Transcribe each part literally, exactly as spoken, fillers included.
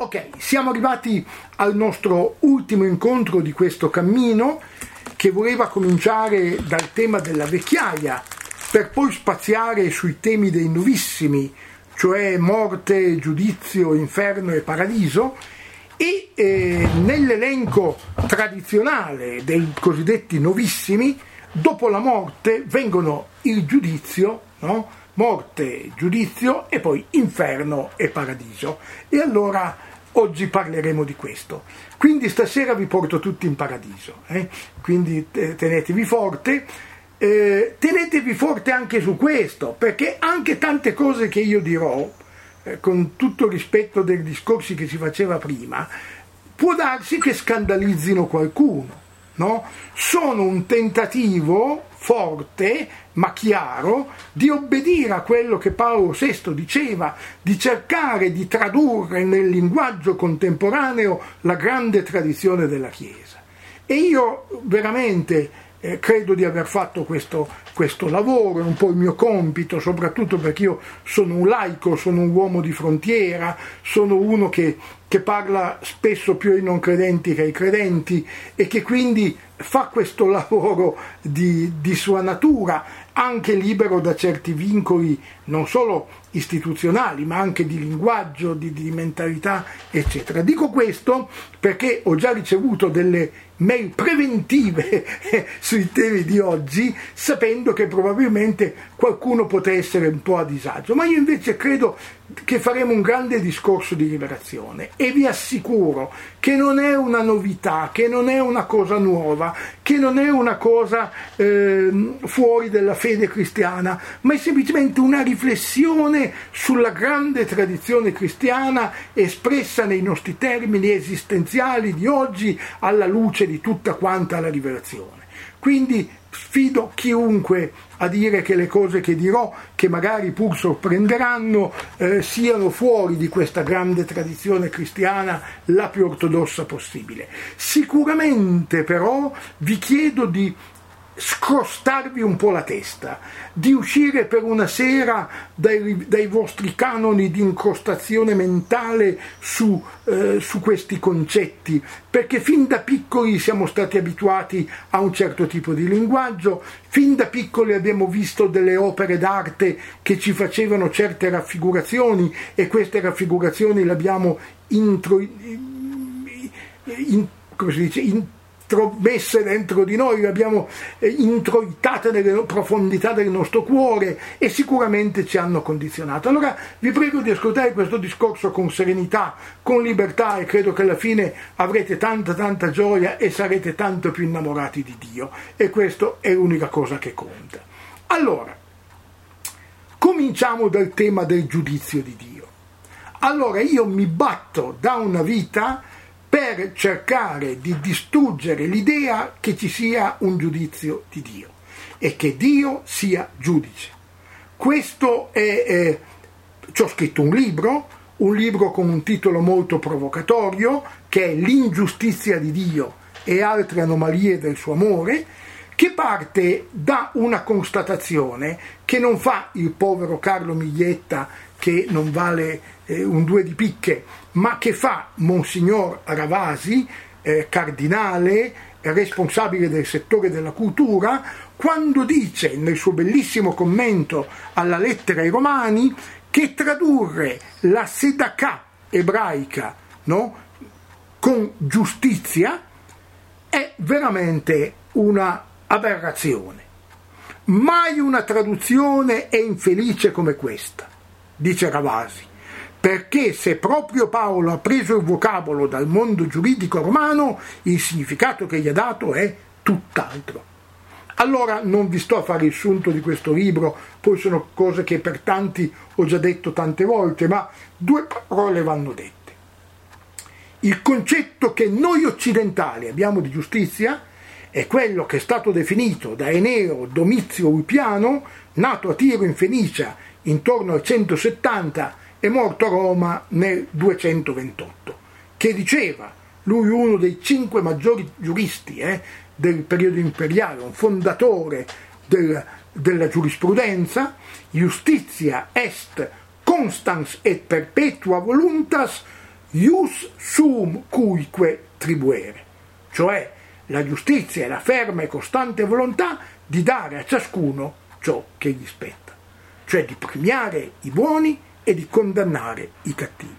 Ok, siamo arrivati al nostro ultimo incontro di questo cammino, che voleva cominciare dal tema della vecchiaia per poi spaziare sui temi dei nuovissimi, cioè morte, giudizio, inferno e paradiso, e eh, nell'elenco tradizionale dei cosiddetti nuovissimi, dopo la morte vengono il giudizio, no? Morte, giudizio e poi inferno e paradiso. E allora oggi parleremo di questo. Quindi stasera vi porto tutti in paradiso, eh? Quindi tenetevi forte, eh, tenetevi forte anche su questo, perché anche tante cose che io dirò, eh, con tutto il rispetto dei discorsi che si faceva prima, può darsi che scandalizzino qualcuno, no? Sono un tentativo forte ma chiaro di obbedire a quello che Paolo sesto diceva, di cercare di tradurre nel linguaggio contemporaneo la grande tradizione della Chiesa. E io veramente eh, credo di aver fatto questo, questo lavoro, è un po' il mio compito, soprattutto perché io sono un laico, sono un uomo di frontiera, sono uno che, che parla spesso più ai non credenti che ai credenti e che quindi fa questo lavoro di, di sua natura, anche libero da certi vincoli non solo istituzionali ma anche di linguaggio, di, di mentalità eccetera. Dico questo perché ho già ricevuto delle mail preventive sui temi di oggi, sapendo che probabilmente qualcuno potrà essere un po' a disagio, ma io invece credo che faremo un grande discorso di liberazione e vi assicuro che non è una novità, che non è una cosa nuova, che non è una cosa eh, fuori dalla fede cristiana, ma è semplicemente una riflessione sulla grande tradizione cristiana espressa nei nostri termini esistenziali di oggi alla luce di tutta quanta la rivelazione. Quindi sfido chiunque a dire che le cose che dirò, che magari pur sorprenderanno, eh, siano fuori di questa grande tradizione cristiana la più ortodossa possibile. Sicuramente però vi chiedo di scrostarvi un po' la testa, di uscire per una sera dai, dai vostri canoni di incrostazione mentale su, eh, su questi concetti, perché fin da piccoli siamo stati abituati a un certo tipo di linguaggio, fin da piccoli abbiamo visto delle opere d'arte che ci facevano certe raffigurazioni e queste raffigurazioni le abbiamo intro, in, come si dice, in, messe dentro di noi, le abbiamo introitate nelle profondità del nostro cuore e sicuramente ci hanno condizionato. Allora vi prego di ascoltare questo discorso con serenità, con libertà, e credo che alla fine avrete tanta tanta gioia e sarete tanto più innamorati di Dio, e questo è l'unica cosa che conta. Allora, cominciamo dal tema del giudizio di Dio. Allora io mi batto da una vita per cercare di distruggere l'idea che ci sia un giudizio di Dio e che Dio sia giudice. Questo è, eh, ci ho scritto un libro, un libro con un titolo molto provocatorio, che è L'ingiustizia di Dio e altre anomalie del suo amore, che parte da una constatazione che non fa il povero Carlo Miglietta, che non vale eh, un due di picche, ma che fa Monsignor Ravasi, eh, cardinale, responsabile del settore della cultura, quando dice nel suo bellissimo commento alla lettera ai Romani che tradurre la Sedakà ebraica, no, con giustizia è veramente una aberrazione. Mai una traduzione è infelice come questa, dice Ravasi, perché se proprio Paolo ha preso il vocabolo dal mondo giuridico romano, il significato che gli ha dato è tutt'altro. Allora non vi sto a fare il sunto di questo libro, poi sono cose che per tanti ho già detto tante volte, ma due parole vanno dette. Il concetto che noi occidentali abbiamo di giustizia è quello che è stato definito da Eneo Domizio Ulpiano, nato a Tiro in Fenicia intorno al centosettanta e morto a Roma nel duecentoventotto, che diceva, lui uno dei cinque maggiori giuristi eh, del periodo imperiale, un fondatore del, della giurisprudenza, Justitia est constans et perpetua voluntas ius suum cuique tribuere, cioè la giustizia è la ferma e costante volontà di dare a ciascuno ciò che gli spetta, cioè di premiare i buoni e di condannare i cattivi.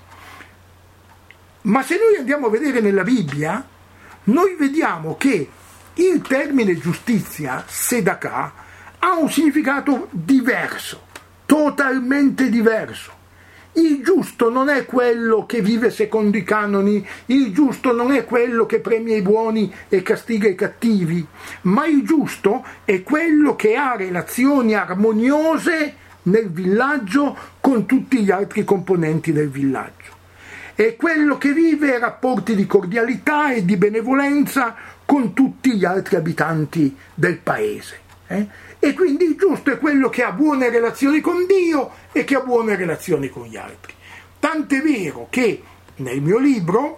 Ma se noi andiamo a vedere nella Bibbia, noi vediamo che il termine giustizia, tzedakah, ha un significato diverso, totalmente diverso. Il giusto non è quello che vive secondo i canoni, il giusto non è quello che premia i buoni e castiga i cattivi, ma il giusto è quello che ha relazioni armoniose nel villaggio con tutti gli altri componenti del villaggio. È quello che vive rapporti di cordialità e di benevolenza con tutti gli altri abitanti del paese. Eh? E quindi il giusto è quello che ha buone relazioni con Dio e che ha buone relazioni con gli altri. Tant'è vero che nel mio libro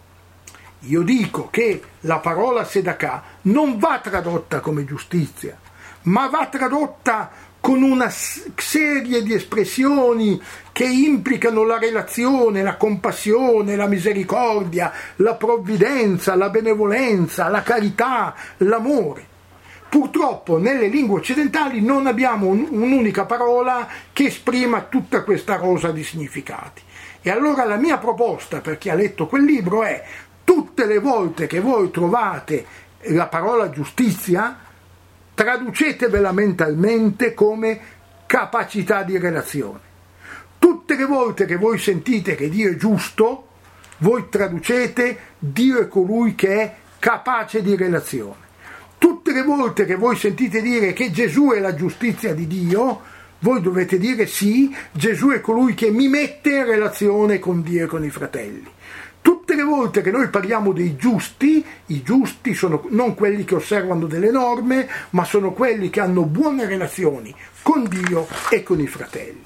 io dico che la parola tzedakah non va tradotta come giustizia, ma va tradotta con una serie di espressioni che implicano la relazione, la compassione, la misericordia, la provvidenza, la benevolenza, la carità, l'amore. Purtroppo nelle lingue occidentali non abbiamo un, un'unica parola che esprima tutta questa rosa di significati. E allora la mia proposta per chi ha letto quel libro è: tutte le volte che voi trovate la parola giustizia, traducetevela mentalmente come capacità di relazione. Tutte le volte che voi sentite che Dio è giusto, voi traducete Dio è colui che è capace di relazione. Tutte le volte che voi sentite dire che Gesù è la giustizia di Dio, voi dovete dire sì, Gesù è colui che mi mette in relazione con Dio e con i fratelli. Tutte le volte che noi parliamo dei giusti, i giusti sono non quelli che osservano delle norme, ma sono quelli che hanno buone relazioni con Dio e con i fratelli.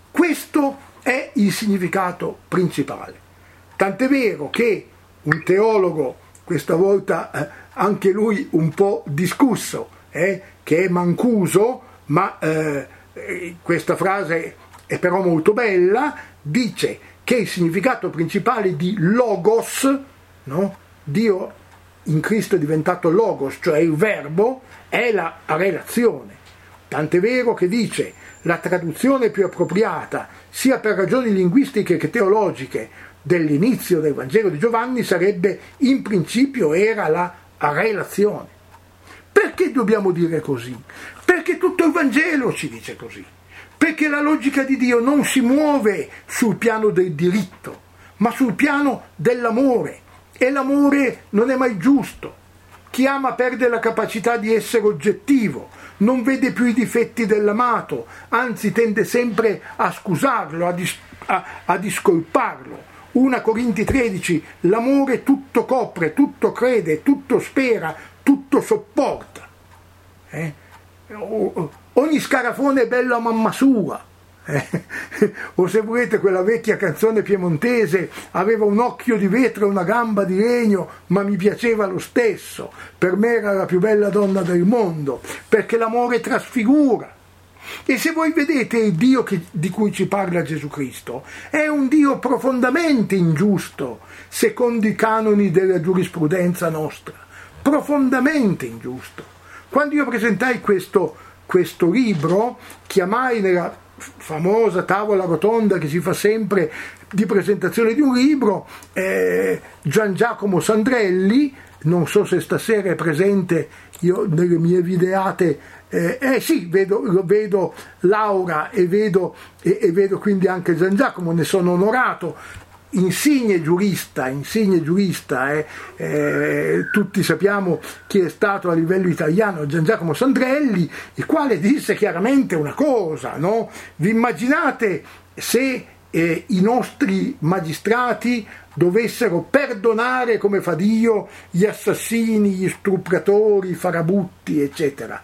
Questo è il significato principale. Tant'è vero che un teologo, questa volta eh, anche lui un po' discusso, eh, che è Mancuso, ma eh, questa frase è però molto bella, dice che il significato principale di logos, no? Dio in Cristo è diventato logos, cioè il verbo, è la relazione. Tant'è vero che dice la traduzione più appropriata, sia per ragioni linguistiche che teologiche, dell'inizio del Vangelo di Giovanni sarebbe: in principio era la relazione. Perché dobbiamo dire così? Perché tutto il Vangelo ci dice così. Perché la logica di Dio non si muove sul piano del diritto, ma sul piano dell'amore. E l'amore non è mai giusto. Chi ama perde la capacità di essere oggettivo, non vede più i difetti dell'amato, anzi tende sempre a scusarlo, a, dis- a-, a discolparlo. Prima Corinzi tredici, l'amore tutto copre, tutto crede, tutto spera, tutto sopporta. Eh? Ogni scarafone è bello a mamma sua. Eh? O se volete quella vecchia canzone piemontese, aveva un occhio di vetro e una gamba di legno, ma mi piaceva lo stesso. Per me era la più bella donna del mondo, perché l'amore trasfigura. E se voi vedete il Dio che, di cui ci parla Gesù Cristo, è un Dio profondamente ingiusto, secondo i canoni della giurisprudenza nostra, profondamente ingiusto. Quando io presentai questo, questo libro, chiamai nella famosa tavola rotonda che si fa sempre di presentazione di un libro, eh, Gian Giacomo Sandrelli, non so se stasera è presente, io nelle mie videate Eh, eh sì, vedo, vedo Laura e vedo, e, e vedo quindi anche Gian Giacomo, ne sono onorato, insigne giurista, insigne giurista eh, eh, tutti sappiamo chi è stato a livello italiano Gian Giacomo Sandrelli, il quale disse chiaramente una cosa, no? Vi immaginate se eh, i nostri magistrati dovessero perdonare come fa Dio gli assassini, gli stupratori, i farabutti, eccetera?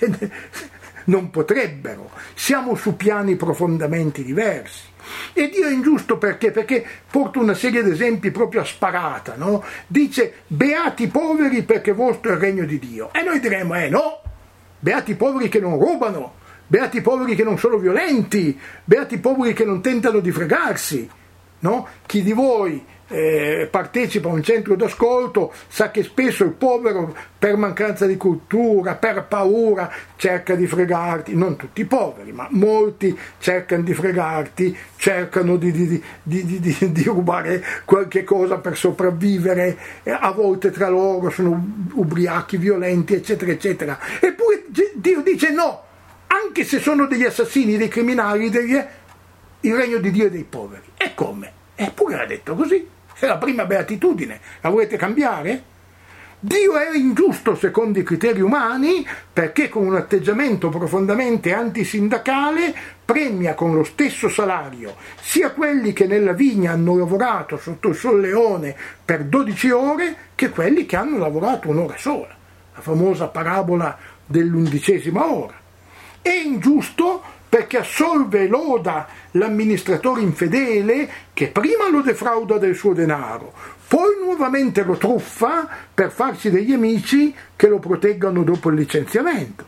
Non potrebbero, siamo su piani profondamente diversi. E Dio è ingiusto perché? Perché porta una serie di esempi proprio a sparata, no? Dice: beati i poveri perché vostro è il regno di Dio. E noi diremo: eh no, beati i poveri che non rubano, beati i poveri che non sono violenti, beati i poveri che non tentano di fregarsi. no? Chi di voi eh, partecipa a un centro d'ascolto sa che spesso il povero, per mancanza di cultura, per paura, cerca di fregarti, non tutti i poveri, ma molti cercano di fregarti, cercano di, di, di, di, di, di rubare qualche cosa per sopravvivere, eh, a volte tra loro sono ubriachi, violenti, eccetera, eccetera. Eppure Dio dice no, anche se sono degli assassini, dei criminali, degli, il regno di Dio è dei poveri. E come? Eppure l'ha detto così. È la prima beatitudine. La volete cambiare? Dio è ingiusto secondo i criteri umani perché con un atteggiamento profondamente antisindacale premia con lo stesso salario sia quelli che nella vigna hanno lavorato sotto il solleone per dodici ore che quelli che hanno lavorato un'ora sola. La famosa parabola dell'undicesima ora. È ingiusto perché assolve e loda l'amministratore infedele che prima lo defrauda del suo denaro, poi nuovamente lo truffa per farsi degli amici che lo proteggano dopo il licenziamento.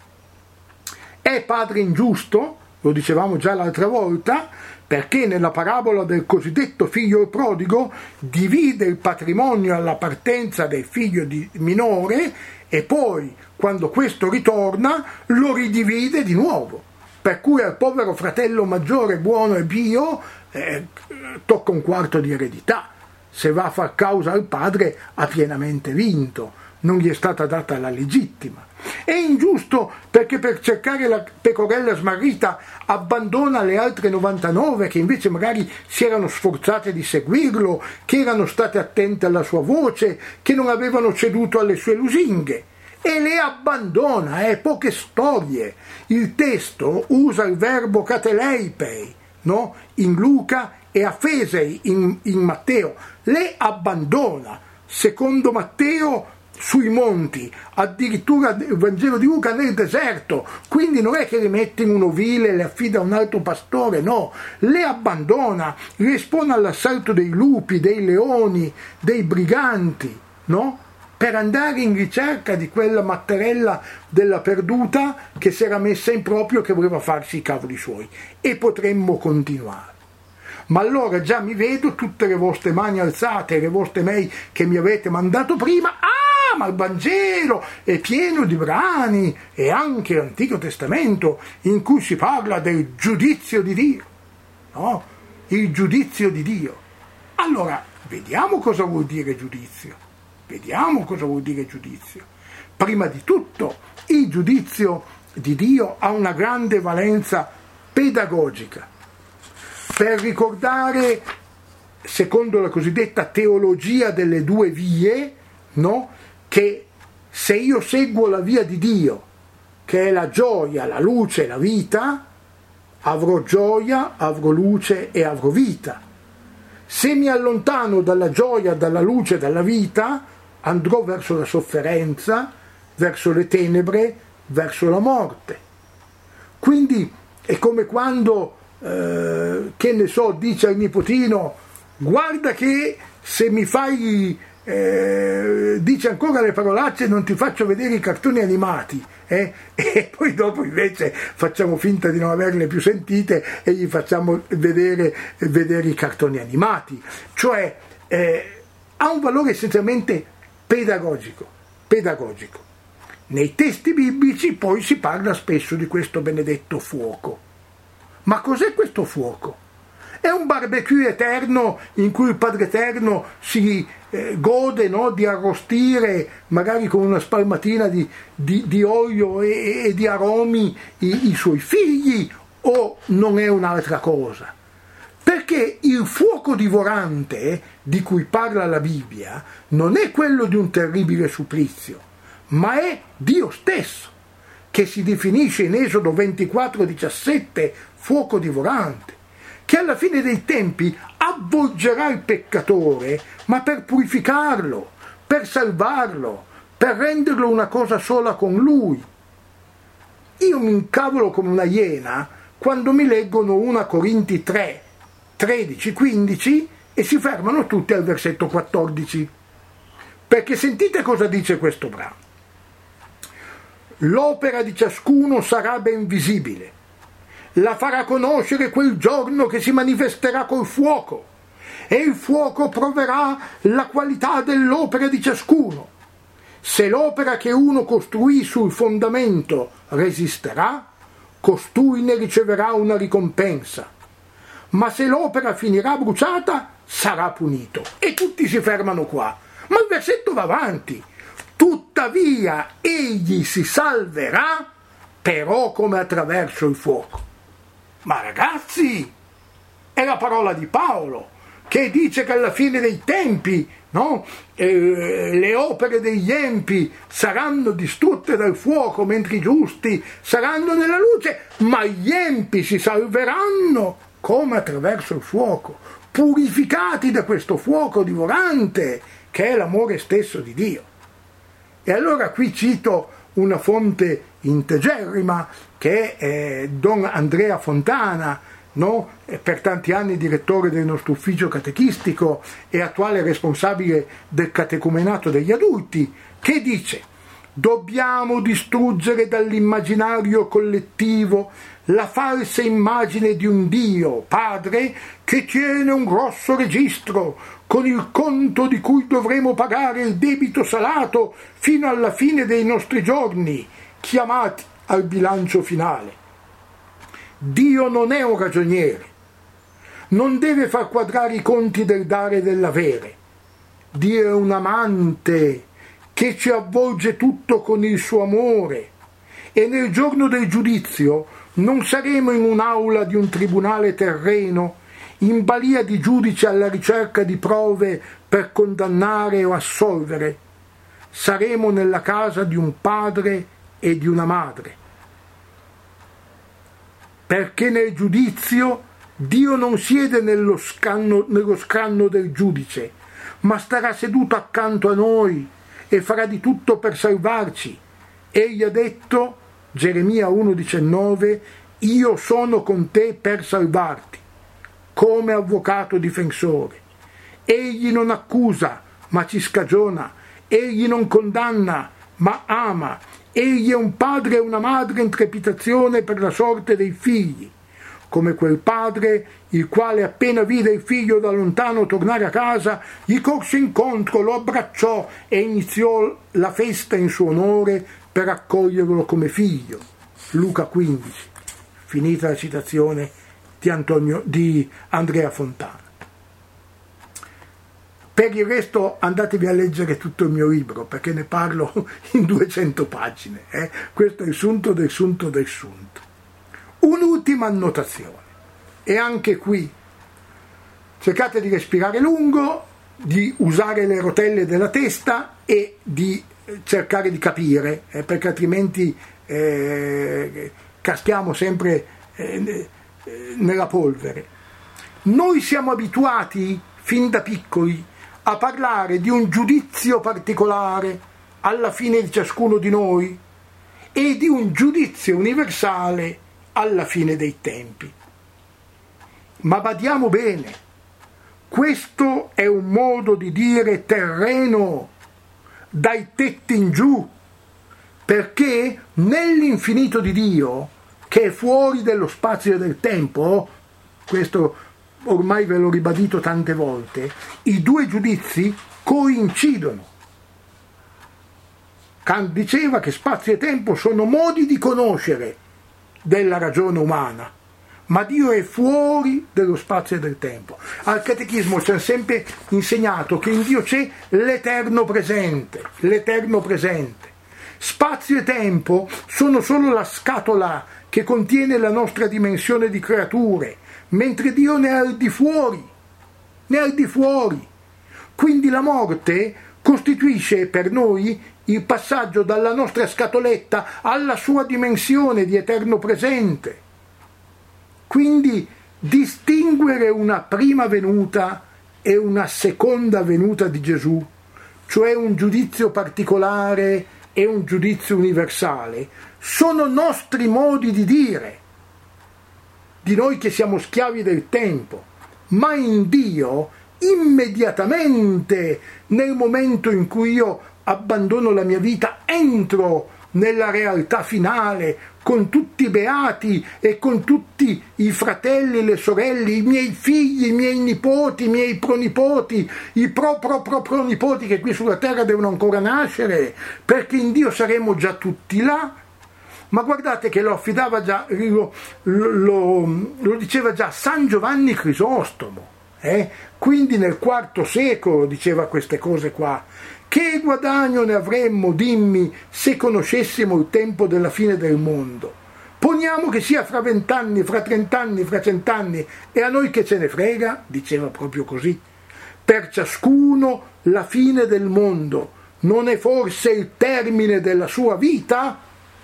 È padre ingiusto, lo dicevamo già l'altra volta, perché nella parabola del cosiddetto figlio prodigo divide il patrimonio alla partenza del figlio di minore e poi, quando questo ritorna, lo ridivide di nuovo. Per cui al povero fratello maggiore buono e pio eh, tocca un quarto di eredità. Se va a far causa al padre ha pienamente vinto, non gli è stata data la legittima. È ingiusto perché per cercare la pecorella smarrita abbandona le altre novantanove che invece magari si erano sforzate di seguirlo, che erano state attente alla sua voce, che non avevano ceduto alle sue lusinghe. E le abbandona, eh, poche storie. Il testo usa il verbo kateleipei, no? In Luca e afesei in, in Matteo. Le abbandona. Secondo Matteo sui monti, addirittura il Vangelo di Luca nel deserto, quindi non è che le mette in un ovile e le affida a un altro pastore, no, le abbandona, le espone all'assalto dei lupi, dei leoni, dei briganti, no? Per andare in ricerca di quella mattarella della perduta che si era messa in proprio, che voleva farsi i cavoli suoi. E potremmo continuare. Ma allora già mi vedo tutte le vostre mani alzate, le vostre mail che mi avete mandato prima. Ah, ma il Vangelo è pieno di brani, e anche l'Antico Testamento, in cui si parla del giudizio di Dio. No? Il giudizio di Dio. Allora, vediamo cosa vuol dire giudizio. Vediamo cosa vuol dire giudizio. Prima di tutto, il giudizio di Dio ha una grande valenza pedagogica, per ricordare, secondo la cosiddetta teologia delle due vie, no? Che se io seguo la via di Dio, che è la gioia, la luce, la vita, avrò gioia, avrò luce e avrò vita. Se mi allontano dalla gioia, dalla luce, dalla vita, andrò verso la sofferenza, verso le tenebre, verso la morte. Quindi è come quando, eh, che ne so, dice al nipotino: guarda che se mi fai, eh, dice ancora le parolacce, non ti faccio vedere i cartoni animati, eh? E poi dopo invece facciamo finta di non averle più sentite e gli facciamo vedere, vedere i cartoni animati. Cioè eh, ha un valore essenzialmente pedagogico, pedagogico. Nei testi biblici poi si parla spesso di questo benedetto fuoco. Ma cos'è questo fuoco? È un barbecue eterno in cui il Padre Eterno si eh, gode, no, di arrostire, magari con una spalmatina di, di, di olio e, e di aromi, i, i suoi figli, o non è un'altra cosa? Perché il fuoco divorante di cui parla la Bibbia non è quello di un terribile supplizio, ma è Dio stesso, che si definisce in Esodo ventiquattro diciassette fuoco divorante, che alla fine dei tempi avvolgerà il peccatore, ma per purificarlo, per salvarlo, per renderlo una cosa sola con lui. Io mi incavolo come una iena quando mi leggono prima Corinzi tre, tredici, quindici e si fermano tutti al versetto quattordici. Perché sentite cosa dice questo brano. L'opera di ciascuno sarà ben visibile, la farà conoscere quel giorno che si manifesterà col fuoco, e il fuoco proverà la qualità dell'opera di ciascuno. Se l'opera che uno costruì sul fondamento resisterà, costui ne riceverà una ricompensa. Ma se l'opera finirà bruciata, sarà punito. E tutti si fermano qua. Ma il versetto va avanti. Tuttavia egli si salverà, però come attraverso il fuoco. Ma ragazzi, è la parola di Paolo, che dice che alla fine dei tempi, no? eh, le opere degli empi saranno distrutte dal fuoco, mentre i giusti saranno nella luce, ma gli empi si salveranno come attraverso il fuoco, purificati da questo fuoco divorante, che è l'amore stesso di Dio. E allora qui cito una fonte integerrima, che è Don Andrea Fontana, no? Per tanti anni direttore del nostro ufficio catechistico e attuale responsabile del catecumenato degli adulti, che dice: dobbiamo distruggere dall'immaginario collettivo la falsa immagine di un Dio Padre che tiene un grosso registro con il conto di cui dovremo pagare il debito salato fino alla fine dei nostri giorni, chiamati al bilancio finale. Dio non è un ragioniere, non deve far quadrare i conti del dare e dell'avere. Dio è un amante che ci avvolge tutto con il suo amore, e nel giorno del giudizio non saremo in un'aula di un tribunale terreno, in balia di giudici alla ricerca di prove per condannare o assolvere. Saremo nella casa di un padre e di una madre. Perché nel giudizio Dio non siede nello scranno, nello scranno del giudice, ma starà seduto accanto a noi e farà di tutto per salvarci. Egli ha detto, Geremia uno diciannove, io sono con te per salvarti, come avvocato difensore. Egli non accusa, ma ci scagiona. Egli non condanna, ma ama. Egli è un padre e una madre in trepitazione per la sorte dei figli, come quel padre il quale appena vide il figlio da lontano tornare a casa, gli corse incontro, lo abbracciò e iniziò la festa in suo onore per accoglierlo come figlio. Luca quindici, finita la citazione di, Antonio, di Andrea Fontana. Per il resto andatevi a leggere tutto il mio libro, perché ne parlo in duecento pagine. Eh? Questo è il sunto del sunto del sunto. Un'ultima annotazione, e anche qui cercate di respirare lungo, di usare le rotelle della testa e di cercare di capire, eh, perché altrimenti eh, caschiamo sempre eh, nella polvere. Noi siamo abituati fin da piccoli a parlare di un giudizio particolare alla fine di ciascuno di noi e di un giudizio universale alla fine dei tempi. Ma badiamo bene, questo è un modo di dire terreno, dai tetti in giù, perché nell'infinito di Dio, che è fuori dello spazio e del tempo, questo ormai ve l'ho ribadito tante volte, i due giudizi coincidono. Kant diceva che spazio e tempo sono modi di conoscere della ragione umana, ma Dio è fuori dello spazio e del tempo. Al catechismo ci hanno sempre insegnato che in Dio c'è l'eterno presente, l'eterno presente. Spazio e tempo sono solo la scatola che contiene la nostra dimensione di creature, mentre Dio ne è al di fuori, ne è al di fuori. Quindi la morte costituisce per noi il passaggio dalla nostra scatoletta alla sua dimensione di eterno presente. Quindi distinguere una prima venuta e una seconda venuta di Gesù, cioè un giudizio particolare e un giudizio universale, sono nostri modi di dire, di noi che siamo schiavi del tempo, ma in Dio, immediatamente nel momento in cui io abbandono la mia vita, entro nella realtà finale, con tutti i beati e con tutti i fratelli e le sorelle, i miei figli, i miei nipoti, i miei pronipoti, i pro pro pro pronipoti che qui sulla terra devono ancora nascere, perché in Dio saremo già tutti là. Ma guardate che lo affidava già, lo, lo, lo diceva già San Giovanni Crisostomo, eh? Quindi nel quarto secolo diceva queste cose qua. Che guadagno ne avremmo, dimmi, se conoscessimo il tempo della fine del mondo? Poniamo che sia fra vent'anni, fra trent'anni, fra cent'anni, e a noi che ce ne frega, diceva proprio così. Per ciascuno la fine del mondo non è forse il termine della sua vita?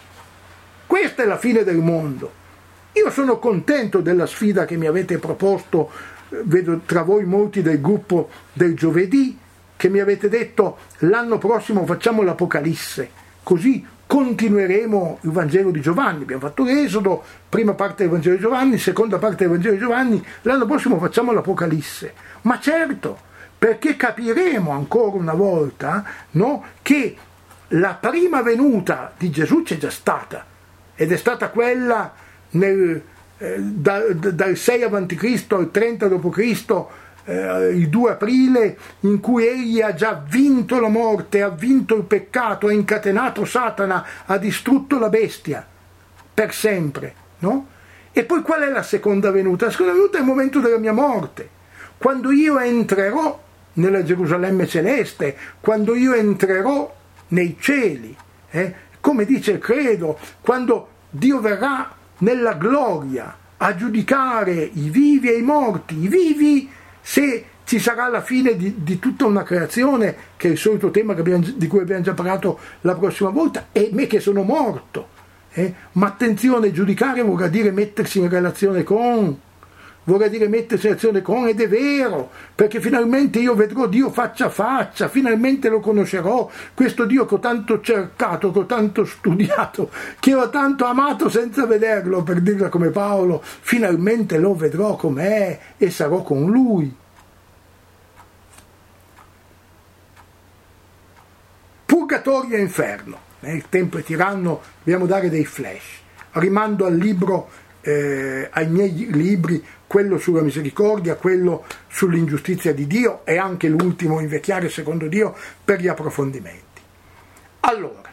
Questa è la fine del mondo. Io sono contento della sfida che mi avete proposto, vedo tra voi molti del gruppo del giovedì, che mi avete detto l'anno prossimo facciamo l'Apocalisse, così continueremo il Vangelo di Giovanni. Abbiamo fatto l'Esodo, prima parte del Vangelo di Giovanni, seconda parte del Vangelo di Giovanni, l'anno prossimo facciamo l'Apocalisse. Ma certo, perché capiremo ancora una volta, no, che la prima venuta di Gesù c'è già stata, ed è stata quella nel, eh, da, dal sei avanti Cristo al trenta dopo Cristo, eh, il due aprile, in cui egli ha già vinto la morte, ha vinto il peccato, ha incatenato Satana, ha distrutto la bestia per sempre, no? E poi qual è la seconda venuta? La seconda venuta è il momento della mia morte, quando io entrerò nella Gerusalemme celeste, quando io entrerò nei cieli, eh? Come dice il credo, quando Dio verrà nella gloria a giudicare i vivi e i morti, i vivi se ci sarà la fine di, di tutta una creazione, che è il solito tema che abbiamo, di cui abbiamo già parlato la prossima volta, e me che sono morto. Eh? Ma attenzione, giudicare vorrà dire mettersi in relazione con, vorrà dire mettersi in relazione con, ed è vero, perché finalmente io vedrò Dio faccia a faccia, finalmente lo conoscerò, questo Dio che ho tanto cercato, che ho tanto studiato, che ho tanto amato senza vederlo, per dirla come Paolo, finalmente lo vedrò com'è e sarò con lui. Purgatorio e inferno, eh, il tempo è tiranno, dobbiamo dare dei flash. Rimando al libro, eh, ai miei libri, quello sulla misericordia, quello sull'ingiustizia di Dio, e anche l'ultimo, Invecchiare secondo Dio, per gli approfondimenti. Allora,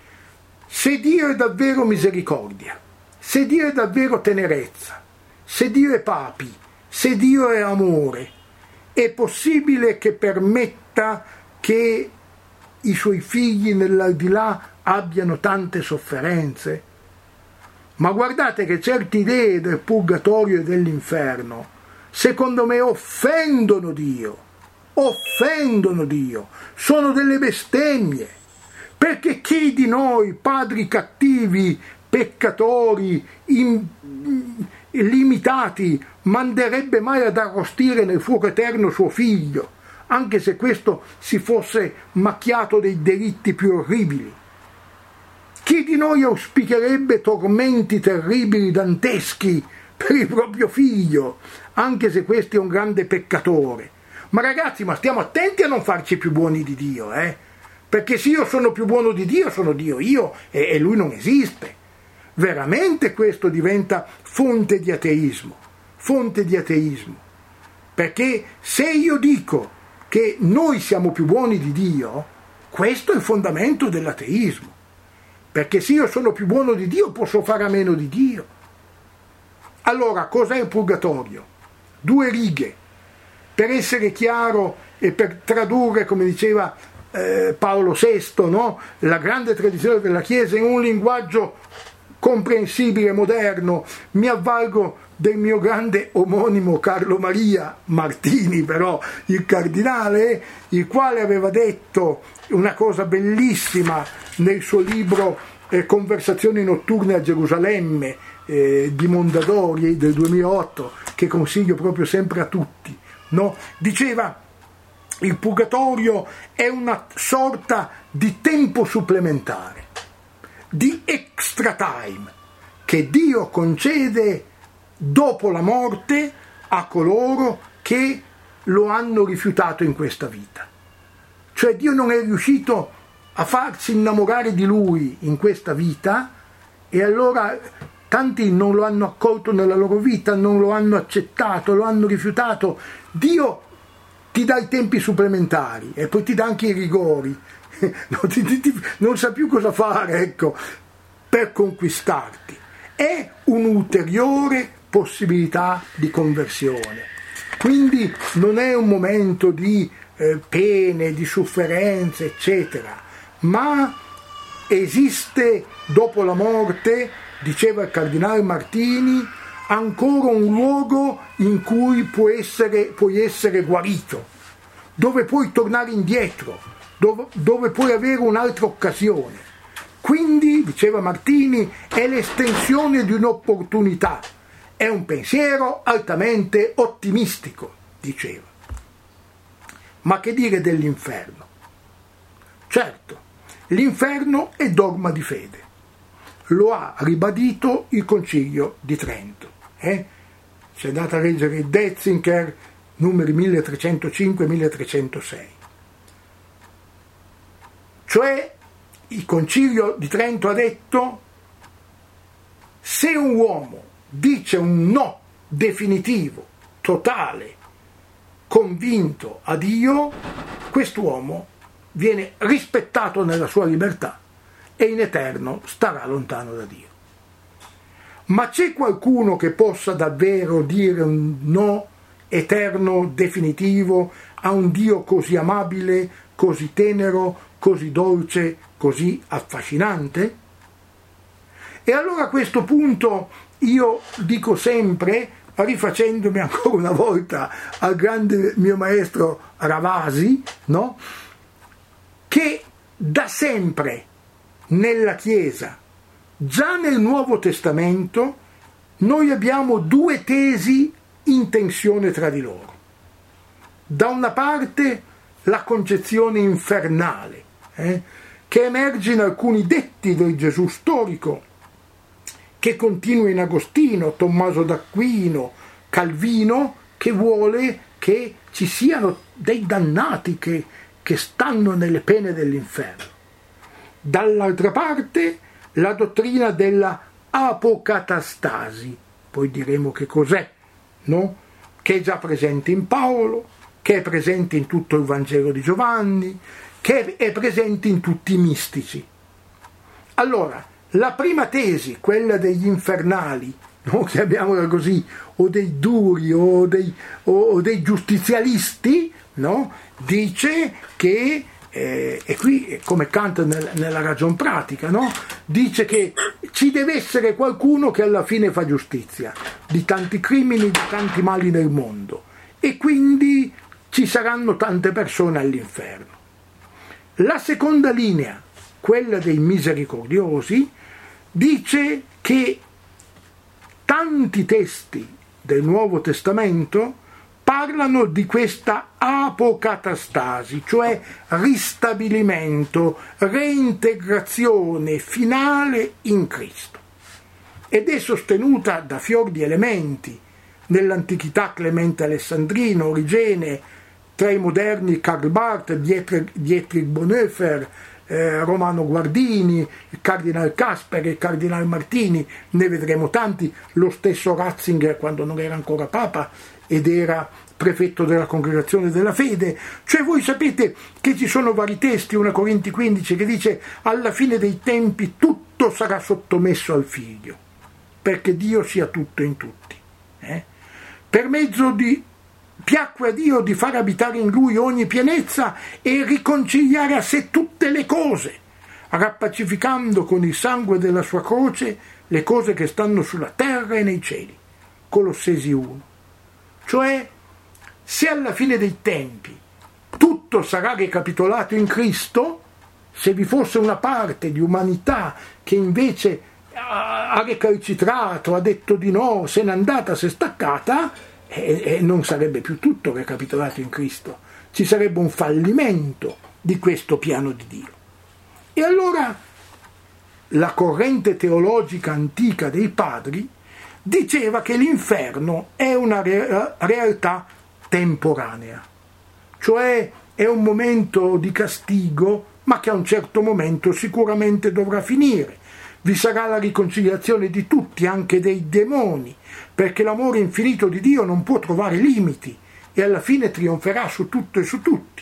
se Dio è davvero misericordia, se Dio è davvero tenerezza, se Dio è papi, se Dio è amore, è possibile che permetta che i suoi figli nell'aldilà abbiano tante sofferenze? Ma guardate che certe idee del purgatorio e dell'inferno, secondo me, offendono Dio, offendono Dio, sono delle bestemmie, perché chi di noi, padri cattivi, peccatori, in, limitati, manderebbe mai ad arrostire nel fuoco eterno suo figlio, anche se questo si fosse macchiato dei delitti più orribili? Chi di noi auspicherebbe tormenti terribili, danteschi, per il proprio figlio, anche se questo è un grande peccatore? Ma ragazzi, ma stiamo attenti a non farci più buoni di Dio, eh? Perché se io sono più buono di Dio, sono Dio io, e, e Lui non esiste. Veramente questo diventa fonte di ateismo, fonte di ateismo. Perché se io dico che noi siamo più buoni di Dio, questo è il fondamento dell'ateismo. Perché se io sono più buono di Dio posso fare a meno di Dio. Allora, cos'è il purgatorio? Due righe, per essere chiaro e per tradurre, come diceva eh, Paolo sesto, no? La grande tradizione della Chiesa in un linguaggio comprensibile, moderno. Mi avvalgo del mio grande omonimo Carlo Maria Martini, però il cardinale, il quale aveva detto una cosa bellissima nel suo libro eh, Conversazioni notturne a Gerusalemme eh, di Mondadori del duemilaotto, che consiglio proprio sempre a tutti, no? Diceva: il purgatorio è una sorta di tempo supplementare, di extra time, che Dio concede dopo la morte a coloro che lo hanno rifiutato in questa vita. Cioè Dio non è riuscito a farsi innamorare di Lui in questa vita, E allora tanti non lo hanno accolto nella loro vita, non lo hanno accettato, lo hanno rifiutato. Dio ti dà i tempi supplementari e poi ti dà anche i rigori. non, ti, ti, non sa più cosa fare, ecco, per conquistarti. È un'ulteriore possibilità di conversione. Quindi non è un momento di eh, pene, di sofferenze, eccetera, ma esiste dopo la morte, diceva il cardinale Martini, ancora un luogo in cui puoi essere, puoi essere guarito, dove puoi tornare indietro, dove, dove puoi avere un'altra occasione. Quindi, diceva Martini, è l'estensione di un'opportunità, è un pensiero altamente ottimistico, diceva. Ma che dire dell'inferno? Certo, l'inferno è dogma di fede. Lo ha ribadito il Concilio di Trento. Eh? C'è andata a leggere il Detzinger, numeri milletrecentocinque milletrecentosei. Cioè, il Concilio di Trento ha detto: se un uomo dice un no definitivo, totale, convinto a Dio, quest'uomo viene rispettato nella sua libertà e in eterno starà lontano da Dio. Ma c'è qualcuno che possa davvero dire un no eterno, definitivo, a un Dio così amabile, così tenero, così dolce, così affascinante? E allora a questo punto io dico sempre, rifacendomi ancora una volta al grande mio maestro Ravasi, no? Che da sempre nella Chiesa, già nel Nuovo Testamento, noi abbiamo due tesi in tensione tra di loro. Da una parte la concezione infernale, eh, che emerge in alcuni detti del Gesù storico, che continua in Agostino, Tommaso d'Aquino, Calvino, che vuole che ci siano dei dannati che, che stanno nelle pene dell'inferno. Dall'altra parte la dottrina della apocatastasi, poi diremo che cos'è, no? Che è già presente in Paolo, che è presente in tutto il Vangelo di Giovanni, che è presente in tutti i mistici. Allora, la prima tesi, quella degli infernali, no? Chiamiamola così, o dei duri o dei, o, o dei giustizialisti, no? Dice che, eh, e qui come Kant nel, nella ragion pratica, no? Dice che ci deve essere qualcuno che alla fine fa giustizia di tanti crimini, di tanti mali nel mondo, e quindi ci saranno tante persone all'inferno. La seconda linea, quella dei misericordiosi, dice che tanti testi del Nuovo Testamento parlano di questa apocatastasi, cioè ristabilimento, reintegrazione finale in Cristo. Ed è sostenuta da fior di elementi nell'antichità Clemente Alessandrino, Origene, tra i moderni Karl Barth, Dietrich, Dietrich Bonhoeffer, eh, Romano Guardini, il Cardinal Casper, il Cardinal Martini, ne vedremo tanti, lo stesso Ratzinger quando non era ancora Papa ed era prefetto della Congregazione della Fede. Cioè voi sapete che ci sono vari testi, una Corinti quindici che dice alla fine dei tempi tutto sarà sottomesso al Figlio, perché Dio sia tutto in tutti. Eh? Per mezzo di piacque a Dio di far abitare in lui ogni pienezza e riconciliare a sé tutte le cose, rappacificando con il sangue della sua croce le cose che stanno sulla terra e nei cieli. Colossesi uno. Cioè, se alla fine dei tempi tutto sarà ricapitolato in Cristo, se vi fosse una parte di umanità che invece ha recalcitrato, ha detto di no, se n'è andata, si è staccata, e, e non sarebbe più tutto recapitolato in Cristo, ci sarebbe un fallimento di questo piano di Dio. E allora la corrente teologica antica dei padri diceva che l'inferno è una re- realtà temporanea, cioè è un momento di castigo, ma che a un certo momento sicuramente dovrà finire. vi sarà la riconciliazione di tutti, anche dei demoni, perché l'amore infinito di Dio non può trovare limiti e alla fine trionferà su tutto e su tutti.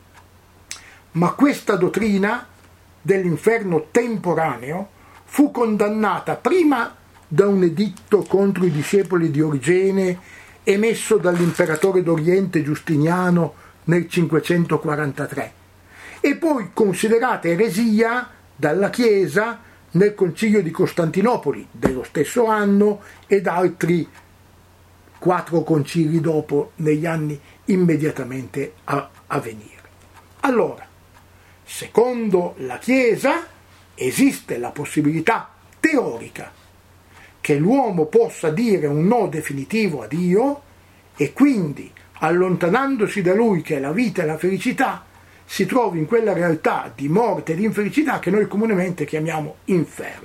Ma questa dottrina dell'inferno temporaneo fu condannata prima da un editto contro i discepoli di Origene emesso dall'imperatore d'Oriente Giustiniano nel cinquecentoquarantatré e poi considerata eresia dalla Chiesa nel Concilio di Costantinopoli dello stesso anno ed altri quattro concili dopo negli anni immediatamente a, a venire. Allora, secondo la Chiesa esiste la possibilità teorica che l'uomo possa dire un no definitivo a Dio e quindi, allontanandosi da Lui che è la vita e la felicità, si trovi in quella realtà di morte e di infelicità che noi comunemente chiamiamo inferno.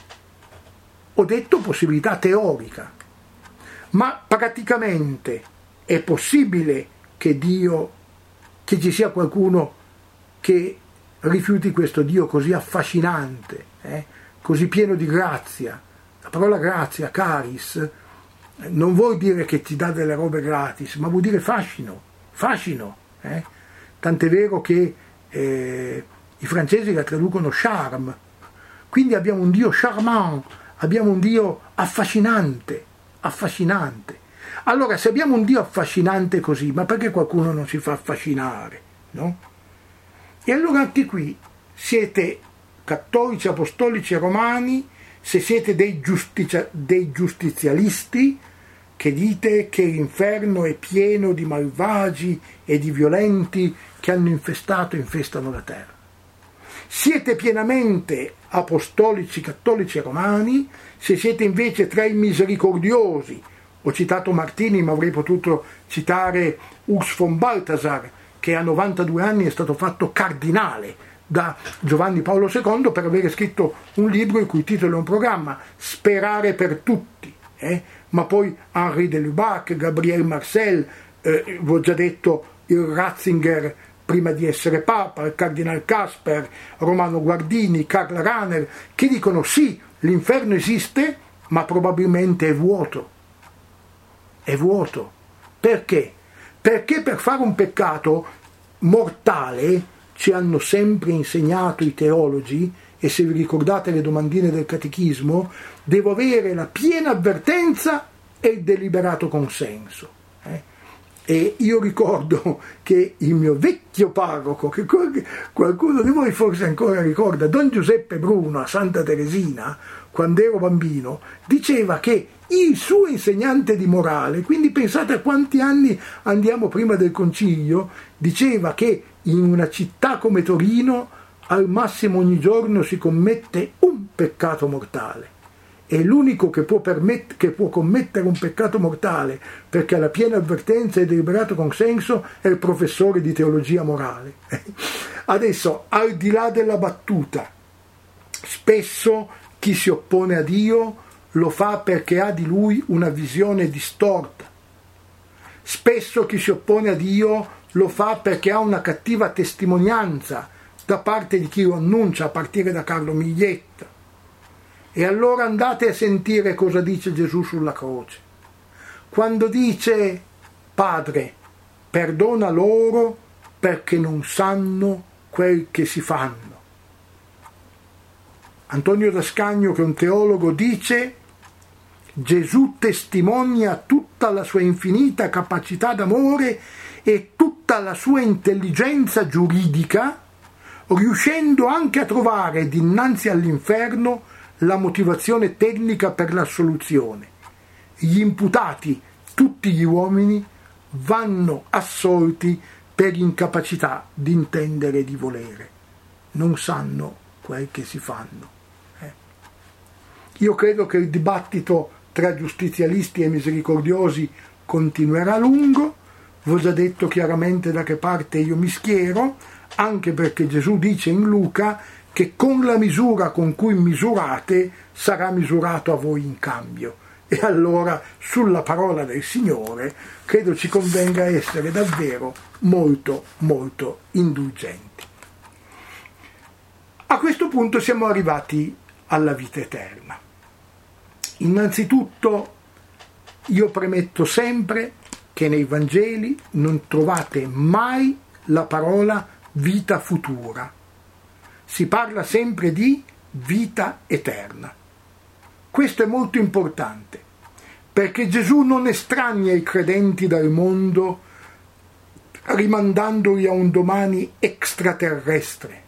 Ho detto possibilità teorica, ma praticamente è possibile che Dio, che ci sia qualcuno che rifiuti questo Dio così affascinante, eh? così pieno di grazia. La parola grazia, caris, non vuol dire che ti dà delle robe gratis, ma vuol dire fascino, fascino, eh? Tant'è vero che eh, i francesi la traducono charme, quindi abbiamo un Dio charmant, abbiamo un Dio affascinante, affascinante. Allora, se abbiamo un Dio affascinante così, ma perché qualcuno non si fa affascinare, no? E allora anche qui siete cattolici, apostolici e romani, se siete dei, giustizia, dei giustizialisti che dite che l'inferno è pieno di malvagi e di violenti che hanno infestato e infestano la terra. Siete pienamente apostolici, cattolici e romani, se siete invece tra i misericordiosi. Ho citato Martini, ma avrei potuto citare Urs von Balthasar, che a novantadue anni è stato fatto cardinale da Giovanni Paolo secondo per avere scritto un libro il cui titolo è un programma, Sperare per tutti. Eh? Ma poi Henri de Lubac, Gabriel Marcel, eh, vi ho già detto il Ratzinger prima di essere Papa, il Cardinal Casper, Romano Guardini, Karl Rahner, che dicono sì, l'inferno esiste, ma probabilmente è vuoto. È vuoto. Perché? Perché per fare un peccato mortale, ci hanno sempre insegnato i teologi, e se vi ricordate le domandine del catechismo, devo avere la piena avvertenza e il deliberato consenso. Eh? E io ricordo che il mio vecchio parroco, che qualcuno di voi forse ancora ricorda, Don Giuseppe Bruno a Santa Teresina, quando ero bambino, diceva che il suo insegnante di morale, quindi pensate a quanti anni andiamo prima del concilio, diceva che in una città come Torino al massimo ogni giorno si commette un peccato mortale. E l'unico che può, permett- che può commettere un peccato mortale perché ha la piena avvertenza e deliberato consenso è il professore di teologia morale. Adesso, al di là della battuta, spesso chi si oppone a Dio lo fa perché ha di Lui una visione distorta. Spesso chi si oppone a Dio lo fa perché ha una cattiva testimonianza da parte di chi lo annuncia, a partire da Carlo Miglietta. E allora andate a sentire cosa dice Gesù sulla croce. Quando dice: Padre, perdona loro perché non sanno quel che si fanno. Antonio D'Ascagno, che è un teologo, dice: Gesù testimonia tutta la sua infinita capacità d'amore e tutta la sua intelligenza giuridica, riuscendo anche a trovare dinanzi all'inferno la motivazione tecnica per l'assoluzione. Gli imputati, tutti gli uomini, vanno assolti per incapacità di intendere e di volere. Non sanno quel che si fanno. Eh. Io credo che il dibattito tra giustizialisti e misericordiosi continuerà a lungo. Vi ho già detto chiaramente da che parte io mi schiero, anche perché Gesù dice in Luca che con la misura con cui misurate sarà misurato a voi in cambio. E allora, sulla parola del Signore, credo ci convenga essere davvero molto, molto indulgenti. A questo punto siamo arrivati alla vita eterna. Innanzitutto io premetto sempre che nei Vangeli non trovate mai la parola vita futura. Si parla sempre di vita eterna. Questo è molto importante, perché Gesù non estranea i credenti dal mondo rimandandoli a un domani extraterrestre.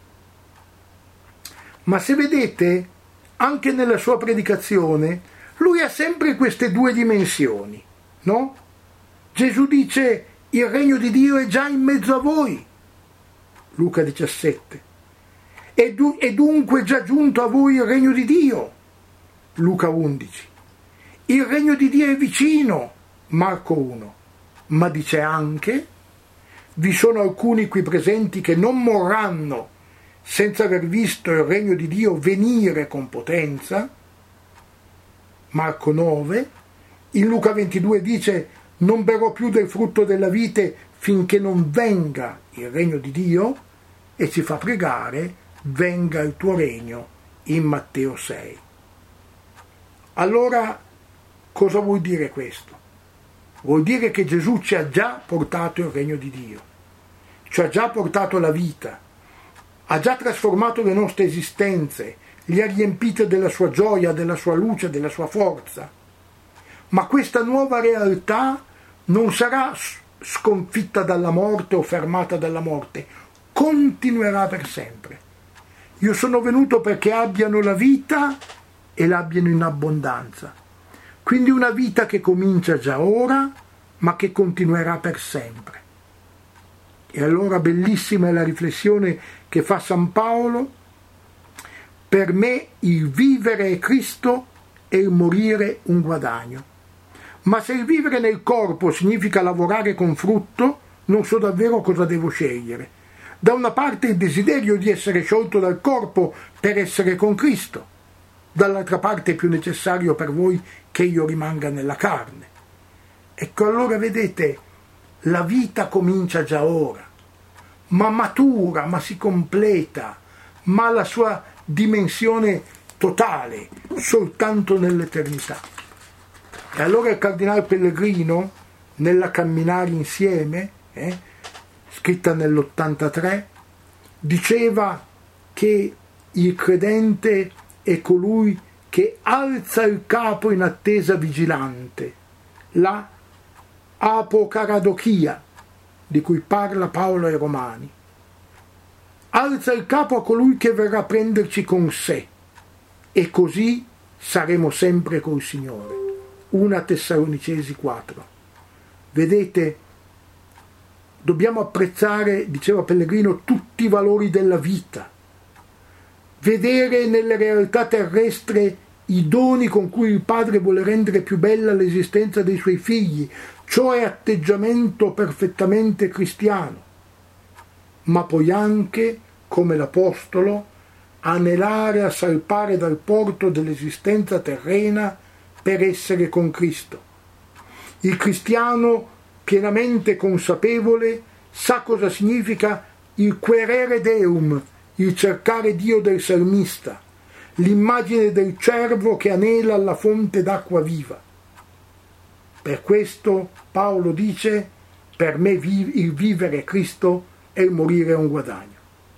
Ma se vedete, anche nella sua predicazione, lui ha sempre queste due dimensioni, no? Gesù dice: il regno di Dio è già in mezzo a voi, Luca diciassette, e, du- e dunque è già giunto a voi il regno di Dio, Luca undici. Il regno di Dio è vicino, Marco uno, ma dice anche: vi sono alcuni qui presenti che non morranno senza aver visto il regno di Dio venire con potenza, Marco nove. In Luca ventidue dice: non berrò più del frutto della vite finché non venga il regno di Dio, e ci fa pregare: venga il tuo regno, in Matteo sei. Allora, cosa vuol dire questo? Vuol dire che Gesù ci ha già portato il regno di Dio, ci ha già portato la vita, ha già trasformato le nostre esistenze, le ha riempite della sua gioia, della sua luce, della sua forza. Ma questa nuova realtà non sarà sconfitta dalla morte o fermata dalla morte, continuerà per sempre. Io sono venuto perché abbiano la vita e l'abbiano in abbondanza. Quindi una vita che comincia già ora, ma che continuerà per sempre. E allora bellissima è la riflessione che fa San Paolo: per me il vivere è Cristo e il morire un guadagno. Ma se il vivere nel corpo significa lavorare con frutto, non so davvero cosa devo scegliere. Da una parte il desiderio di essere sciolto dal corpo per essere con Cristo, dall'altra parte è più necessario per voi che io rimanga nella carne. Ecco, allora vedete, la vita comincia già ora, ma matura, ma si completa, ma ha la sua dimensione totale soltanto nell'eternità. E allora il Cardinal Pellegrino, nella Camminare insieme, eh, scritta nell'ottantatré, diceva che il credente è colui che alza il capo in attesa vigilante, la apocaradochia di cui parla Paolo ai Romani. Alza il capo a colui che verrà a prenderci con sé, e così saremo sempre col Signore. Prima Tessalonicesi quattro. Vedete, dobbiamo apprezzare, diceva Pellegrino, tutti i valori della vita, vedere nelle realtà terrestre i doni con cui il Padre vuole rendere più bella l'esistenza dei suoi figli. Ciò è atteggiamento perfettamente cristiano, ma poi anche, come l'Apostolo, anelare a salpare dal porto dell'esistenza terrena per essere con Cristo. Il cristiano pienamente consapevole sa cosa significa il querere Deum, il cercare Dio del salmista, l'immagine del cervo che anela alla fonte d'acqua viva. Per questo Paolo dice: per me il vivere è Cristo e il morire è un guadagno.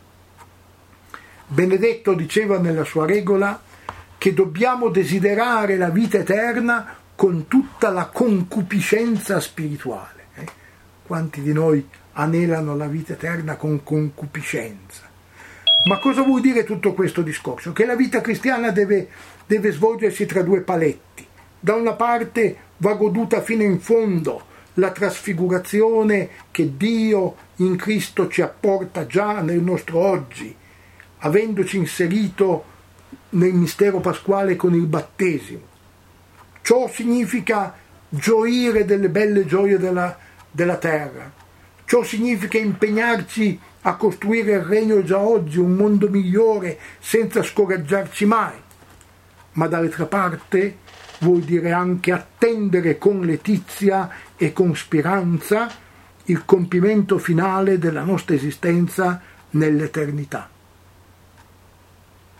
Benedetto diceva nella sua regola che dobbiamo desiderare la vita eterna con tutta la concupiscenza spirituale. Eh? Quanti di noi anelano la vita eterna con concupiscenza? Ma cosa vuol dire tutto questo discorso? Che la vita cristiana deve, deve svolgersi tra due paletti. Da una parte va goduta fino in fondo la trasfigurazione che Dio in Cristo ci apporta già nel nostro oggi, avendoci inserito nel mistero pasquale con il battesimo. Ciò significa gioire delle belle gioie della, della terra. Ciò significa impegnarci a costruire il regno già oggi, un mondo migliore, senza scoraggiarci mai. Ma d'altra parte vuol dire anche attendere con letizia e con speranza il compimento finale della nostra esistenza nell'eternità.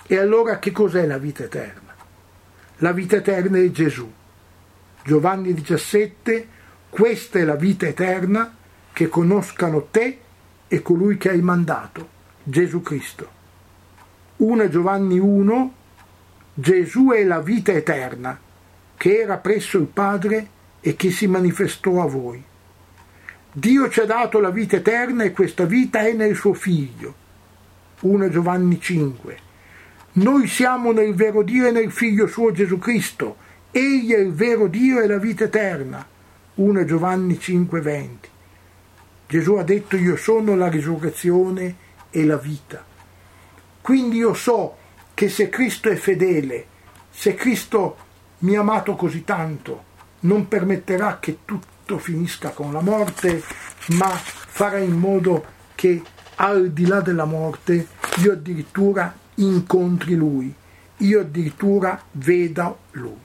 E allora che cos'è la vita eterna? La vita eterna è Gesù. Giovanni diciassette, questa è la vita eterna, che conoscano te e colui che hai mandato, Gesù Cristo. primo Giovanni uno, Gesù è la vita eterna, che era presso il Padre e che si manifestò a voi. Dio ci ha dato la vita eterna e questa vita è nel suo Figlio. primo Giovanni cinque. Noi siamo nel vero Dio e nel Figlio suo Gesù Cristo. Egli è il vero Dio e la vita eterna. primo Giovanni cinque venti. Gesù ha detto: io sono la risurrezione e la vita. Quindi io so che se Cristo è fedele, se Cristo mi ha amato così tanto, non permetterà che tutto finisca con la morte, ma farà in modo che al di là della morte io addirittura incontri Lui, io addirittura veda Lui.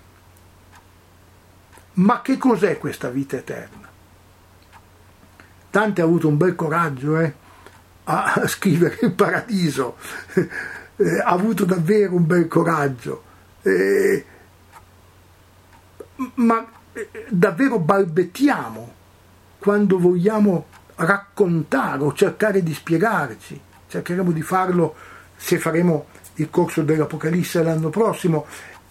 Ma che cos'è questa vita eterna? Dante ha avuto un bel coraggio eh, a scrivere il Paradiso, eh, ha avuto davvero un bel coraggio, eh, ma eh, davvero balbettiamo quando vogliamo raccontare o cercare di spiegarci. Cercheremo di farlo se faremo il corso dell'Apocalisse l'anno prossimo.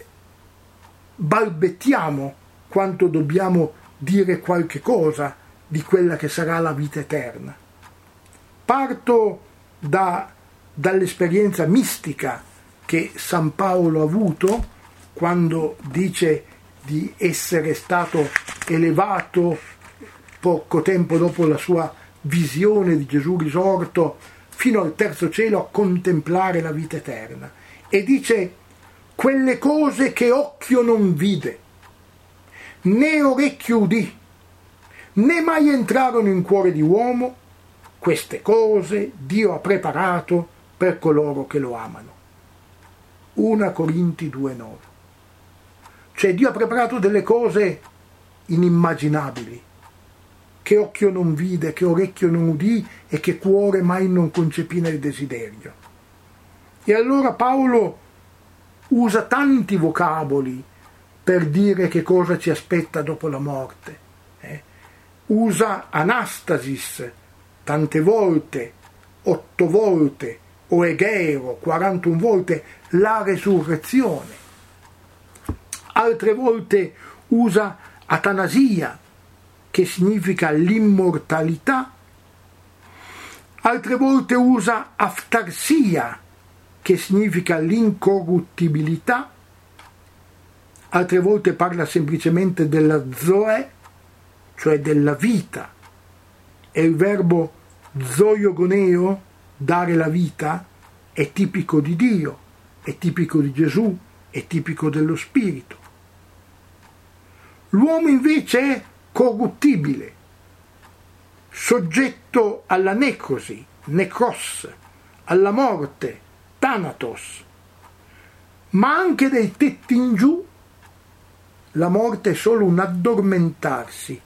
Balbettiamo quanto dobbiamo dire qualche cosa di quella che sarà la vita eterna. Parto da, dall'esperienza mistica che San Paolo ha avuto quando dice di essere stato elevato poco tempo dopo la sua visione di Gesù risorto fino al terzo cielo a contemplare la vita eterna, e dice: quelle cose che occhio non vide, né orecchio udì, né mai entrarono in cuore di uomo, queste cose Dio ha preparato per coloro che lo amano. primo Corinti due nove. Cioè Dio ha preparato delle cose inimmaginabili, che occhio non vide, che orecchio non udì e che cuore mai non concepì nel desiderio. E allora Paolo usa tanti vocaboli per dire che cosa ci aspetta dopo la morte. Eh? Usa anastasis tante volte, otto volte, o egero, quarantuno volte, la resurrezione. Altre volte usa atanasia, che significa l'immortalità. Altre volte usa aftarsia, che significa l'incorruttibilità. Altre volte parla semplicemente della zoe, cioè della vita. E il verbo zoiogoneo, dare la vita, è tipico di Dio, è tipico di Gesù, è tipico dello Spirito. L'uomo invece è corruttibile, soggetto alla necrosi, necros, alla morte, thanatos, ma anche dai tetti in giù la morte è solo un addormentarsi.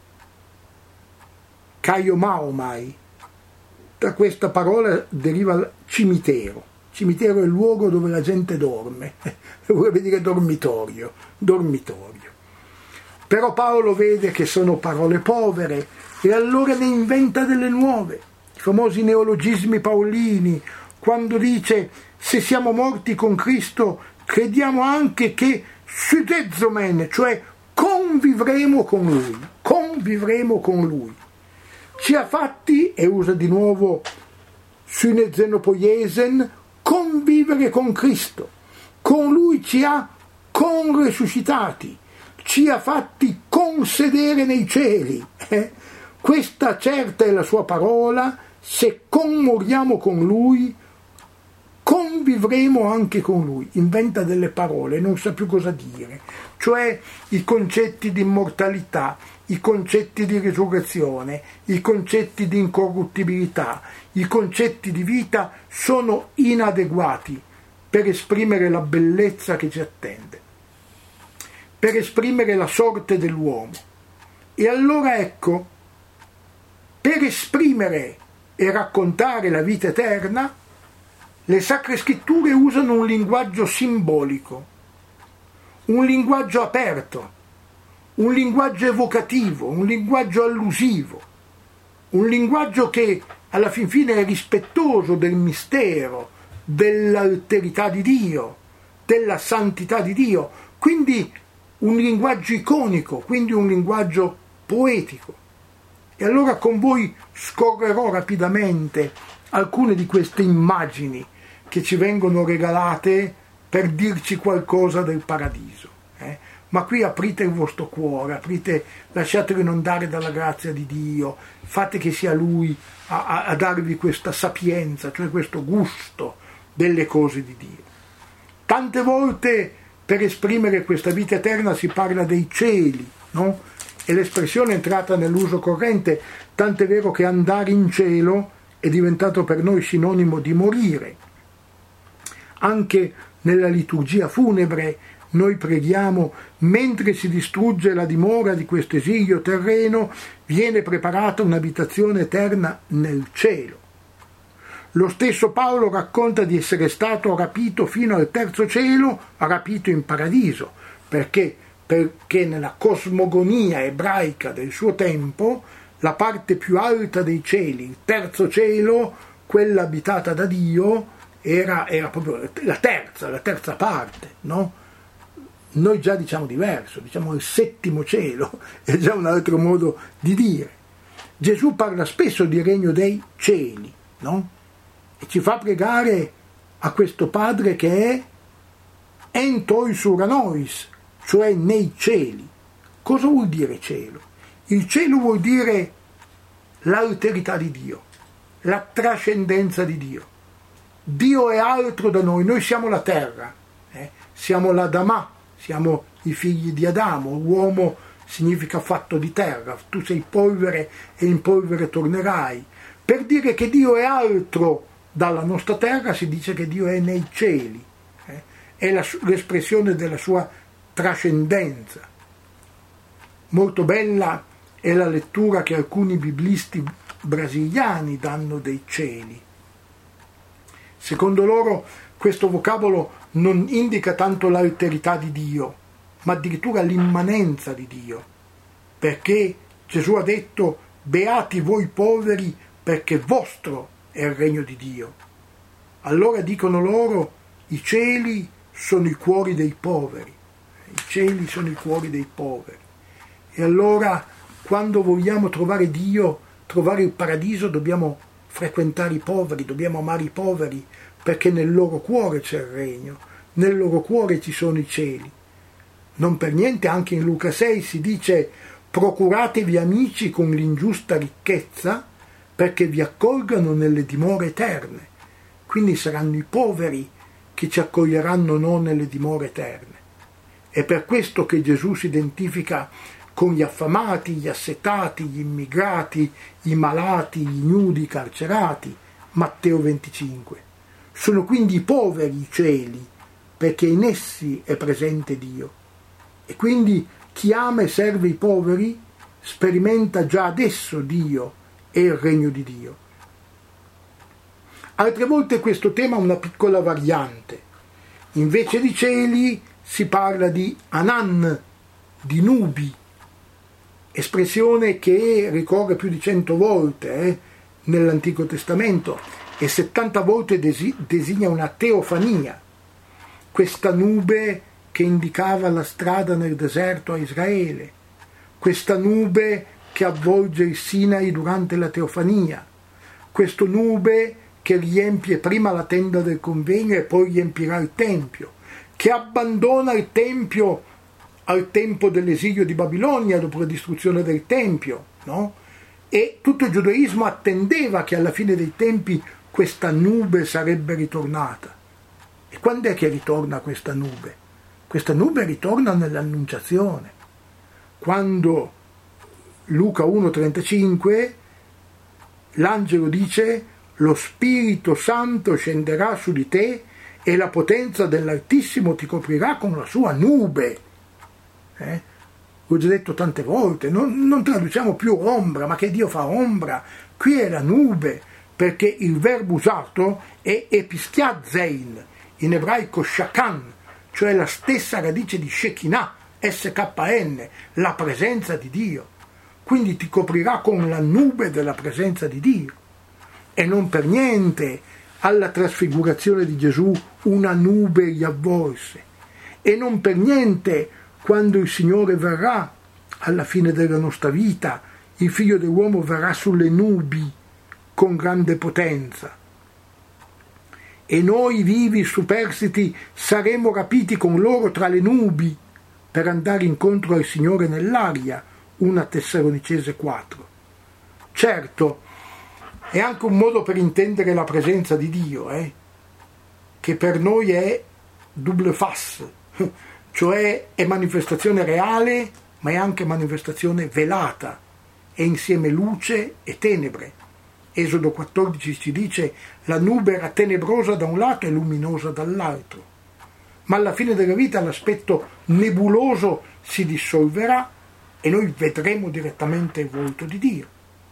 Kaiomaomai, da questa parola deriva il cimitero. Cimitero è il luogo dove la gente dorme, vorrebbe dire dormitorio, dormitorio. Però Paolo vede che sono parole povere e allora ne inventa delle nuove, i famosi neologismi paolini, quando dice: se siamo morti con Cristo, crediamo anche che sudezomen, cioè convivremo con Lui, convivremo con Lui. Ci ha fatti, e usa di nuovo synezenopoiesen, convivere con Cristo. Con Lui ci ha conresuscitati, ci ha fatti consedere nei cieli. Eh? Questa certa è la sua parola: se commoriamo con Lui, convivremo anche con Lui. Inventa delle parole, non sa più cosa dire, cioè i concetti di immortalità, i concetti di risurrezione, i concetti di incorruttibilità, i concetti di vita sono inadeguati per esprimere la bellezza che ci attende, per esprimere la sorte dell'uomo. E allora ecco, per esprimere e raccontare la vita eterna, Le Sacre Scritture usano un linguaggio simbolico, un linguaggio aperto, un linguaggio evocativo, un linguaggio allusivo, un linguaggio che alla fin fine è rispettoso del mistero, dell'alterità di Dio, della santità di Dio, quindi un linguaggio iconico, quindi un linguaggio poetico. E allora con voi scorrerò rapidamente alcune di queste immagini che ci vengono regalate per dirci qualcosa del paradiso. Eh? Ma qui aprite il vostro cuore, aprite, lasciatevi inondare dalla grazia di Dio, fate che sia Lui a, a, a darvi questa sapienza, cioè questo gusto delle cose di Dio. Tante volte per esprimere questa vita eterna si parla dei cieli, no? E l'espressione è entrata nell'uso corrente, tant'è vero che andare in cielo è diventato per noi sinonimo di morire. Anche nella liturgia funebre noi preghiamo: mentre si distrugge la dimora di questo esilio terreno, viene preparata un'abitazione eterna nel cielo. Lo stesso Paolo racconta di essere stato rapito fino al terzo cielo, rapito in paradiso, perché, perché nella cosmogonia ebraica del suo tempo la parte più alta dei cieli, il terzo cielo, quella abitata da Dio, era, era proprio la terza, la terza parte, no? Noi già diciamo diverso, diciamo il settimo cielo, è già un altro modo di dire. Gesù parla spesso di regno dei cieli, no? E ci fa pregare a questo Padre che è en toi suranois, cioè nei cieli. Cosa vuol dire cielo? Il cielo vuol dire l'alterità di Dio, la trascendenza di Dio. Dio è altro da noi, noi siamo la terra, eh? Siamo l'Adamà, siamo i figli di Adamo, uomo significa fatto di terra, tu sei polvere e in polvere tornerai. Per dire che Dio è altro dalla nostra terra si dice che Dio è nei cieli, eh? È la, l'espressione della sua trascendenza. Molto bella è la lettura che alcuni biblisti brasiliani danno dei cieli. Secondo loro questo vocabolo non indica tanto l'alterità di Dio, ma addirittura l'immanenza di Dio, perché Gesù ha detto: beati voi poveri, perché vostro è il regno di Dio. Allora dicono loro: i cieli sono i cuori dei poveri, i cieli sono i cuori dei poveri. E allora, quando vogliamo trovare Dio, trovare il paradiso, dobbiamo frequentare i poveri, dobbiamo amare i poveri, perché nel loro cuore c'è il regno, nel loro cuore ci sono i cieli. Non per niente anche in Luca sei si dice: procuratevi amici con l'ingiusta ricchezza, perché vi accolgano nelle dimore eterne. Quindi saranno i poveri che ci accoglieranno non nelle dimore eterne. È per questo che Gesù si identifica con gli affamati, gli assetati, gli immigrati, i malati, i nudi, i carcerati. Matteo venticinque. Sono quindi i poveri i cieli, perché in essi è presente Dio. E quindi chi ama e serve i poveri sperimenta già adesso Dio e il regno di Dio. Altre volte questo tema ha una piccola variante. Invece di cieli si parla di Anan, di nubi, espressione che ricorre più di cento volte eh, nell'Antico Testamento e settanta volte desi- designa una teofania, questa nube che indicava la strada nel deserto a Israele, questa nube che avvolge il Sinai durante la teofania, questo nube che riempie prima la tenda del convegno e poi riempirà il Tempio, che abbandona il Tempio al tempo dell'esilio di Babilonia dopo la distruzione del Tempio, no? E tutto il giudaismo attendeva che alla fine dei tempi questa nube sarebbe ritornata. E quando è che ritorna questa nube? Questa nube ritorna nell'Annunciazione, quando Luca uno trentacinque l'angelo dice: lo Spirito Santo scenderà su di te e la potenza dell'Altissimo ti coprirà con la sua nube. Eh? L'ho già detto tante volte, non, non traduciamo più ombra, ma che Dio fa ombra? Qui è la nube, perché il verbo usato è episkiazein, in ebraico shakan, cioè la stessa radice di Shekinah, S K N, la presenza di Dio. Quindi ti coprirà con la nube della presenza di Dio. E non per niente alla trasfigurazione di Gesù una nube gli avvolse. E non per niente quando il Signore verrà alla fine della nostra vita, il Figlio dell'uomo verrà sulle nubi con grande potenza. E noi vivi superstiti saremo rapiti con loro tra le nubi per andare incontro al Signore nell'aria, una Tessalonicese quattro. Certo, è anche un modo per intendere la presenza di Dio, eh? che per noi è double face, cioè è manifestazione reale, ma è anche manifestazione velata, è insieme luce e tenebre. Esodo quattordici ci dice: la nube era tenebrosa da un lato e luminosa dall'altro. Ma alla fine della vita l'aspetto nebuloso si dissolverà e noi vedremo direttamente il volto di Dio.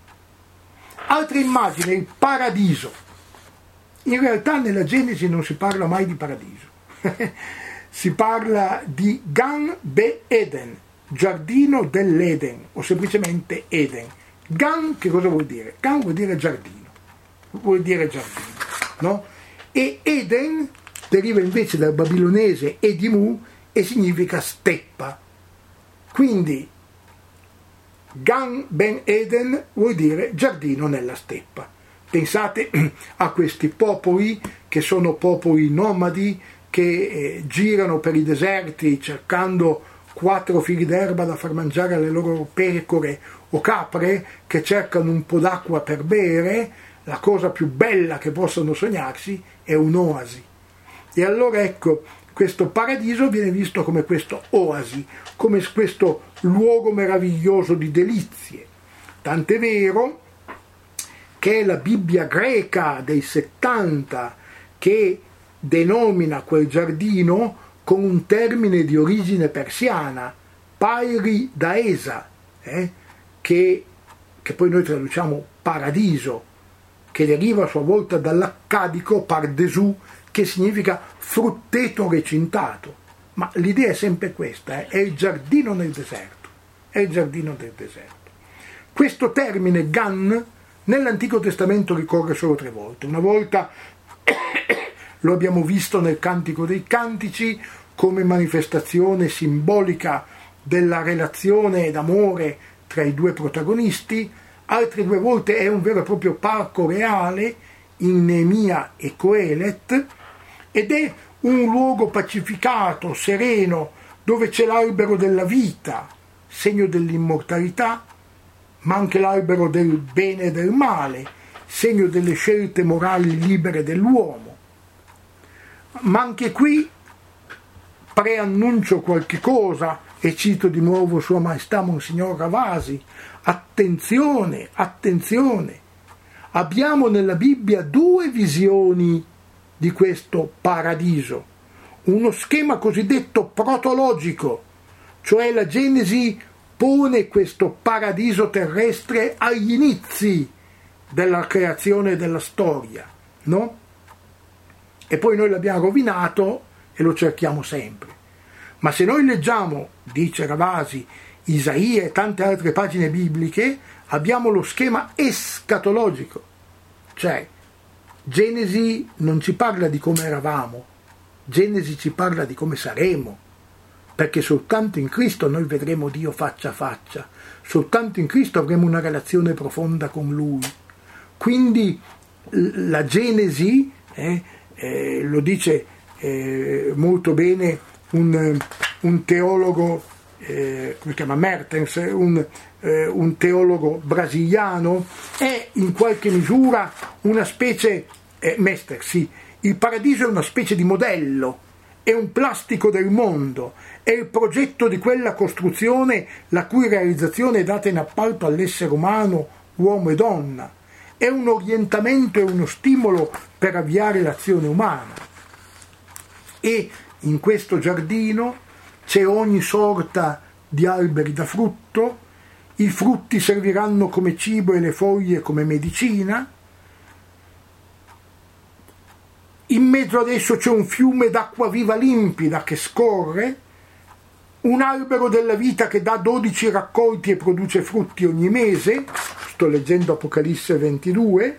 Altra immagine, il paradiso. In realtà nella Genesi non si parla mai di paradiso. Si parla di Gan Be Eden, giardino dell'Eden, o semplicemente Eden. Gan che cosa vuol dire? Gan vuol dire giardino, vuol dire giardino, no? E Eden deriva invece dal babilonese Edimu e significa steppa. Quindi Gan Ben Eden vuol dire giardino nella steppa. Pensate a questi popoli che sono popoli nomadi che eh, girano per i deserti cercando quattro fili d'erba da far mangiare alle loro pecore o capre, che cercano un po' d'acqua per bere. La cosa più bella che possono sognarsi è un'oasi. E allora ecco, questo paradiso viene visto come questo oasi, come questo luogo meraviglioso di delizie. Tant'è vero che è la Bibbia greca dei settanta che denomina quel giardino con un termine di origine persiana, Pairi Daesa, eh, che, che poi noi traduciamo paradiso, che deriva a sua volta dall'accadico pardesu, che significa frutteto recintato. Ma l'idea è sempre questa, eh, è il giardino nel deserto, è il giardino del deserto. Questo termine Gan nell'Antico Testamento ricorre solo tre volte. Una volta lo abbiamo visto nel Cantico dei Cantici come manifestazione simbolica della relazione d'amore tra i due protagonisti, altre due volte è un vero e proprio parco reale in Neemia e Coelet, ed è un luogo pacificato, sereno, dove c'è l'albero della vita, segno dell'immortalità, ma anche l'albero del bene e del male, segno delle scelte morali libere dell'uomo. Ma anche qui preannuncio qualche cosa e cito di nuovo Sua Maestà Monsignor Ravasi. Attenzione, attenzione, abbiamo nella Bibbia due visioni di questo paradiso, uno schema cosiddetto protologico, cioè la Genesi pone questo paradiso terrestre agli inizi della creazione e della storia, no? E poi noi l'abbiamo rovinato e lo cerchiamo sempre. Ma se noi leggiamo, dice Ravasi, Isaia e tante altre pagine bibliche, abbiamo lo schema escatologico, cioè Genesi non ci parla di come eravamo, Genesi ci parla di come saremo, perché soltanto in Cristo noi vedremo Dio faccia a faccia, soltanto in Cristo avremo una relazione profonda con Lui. Quindi la Genesi, eh, eh, lo dice eh, molto bene un, un teologo, eh, come si chiama, Mertens, un, eh, un teologo brasiliano, è in qualche misura una specie, eh, Mester, sì, il paradiso è una specie di modello, è un plastico del mondo, è il progetto di quella costruzione la cui realizzazione è data in appalto all'essere umano, uomo e donna, è un orientamento e uno stimolo per avviare l'azione umana. E in questo giardino c'è ogni sorta di alberi da frutto, i frutti serviranno come cibo e le foglie come medicina, in mezzo ad esso c'è un fiume d'acqua viva limpida che scorre, un albero della vita che dà dodici raccolti e produce frutti ogni mese, sto leggendo Apocalisse ventidue.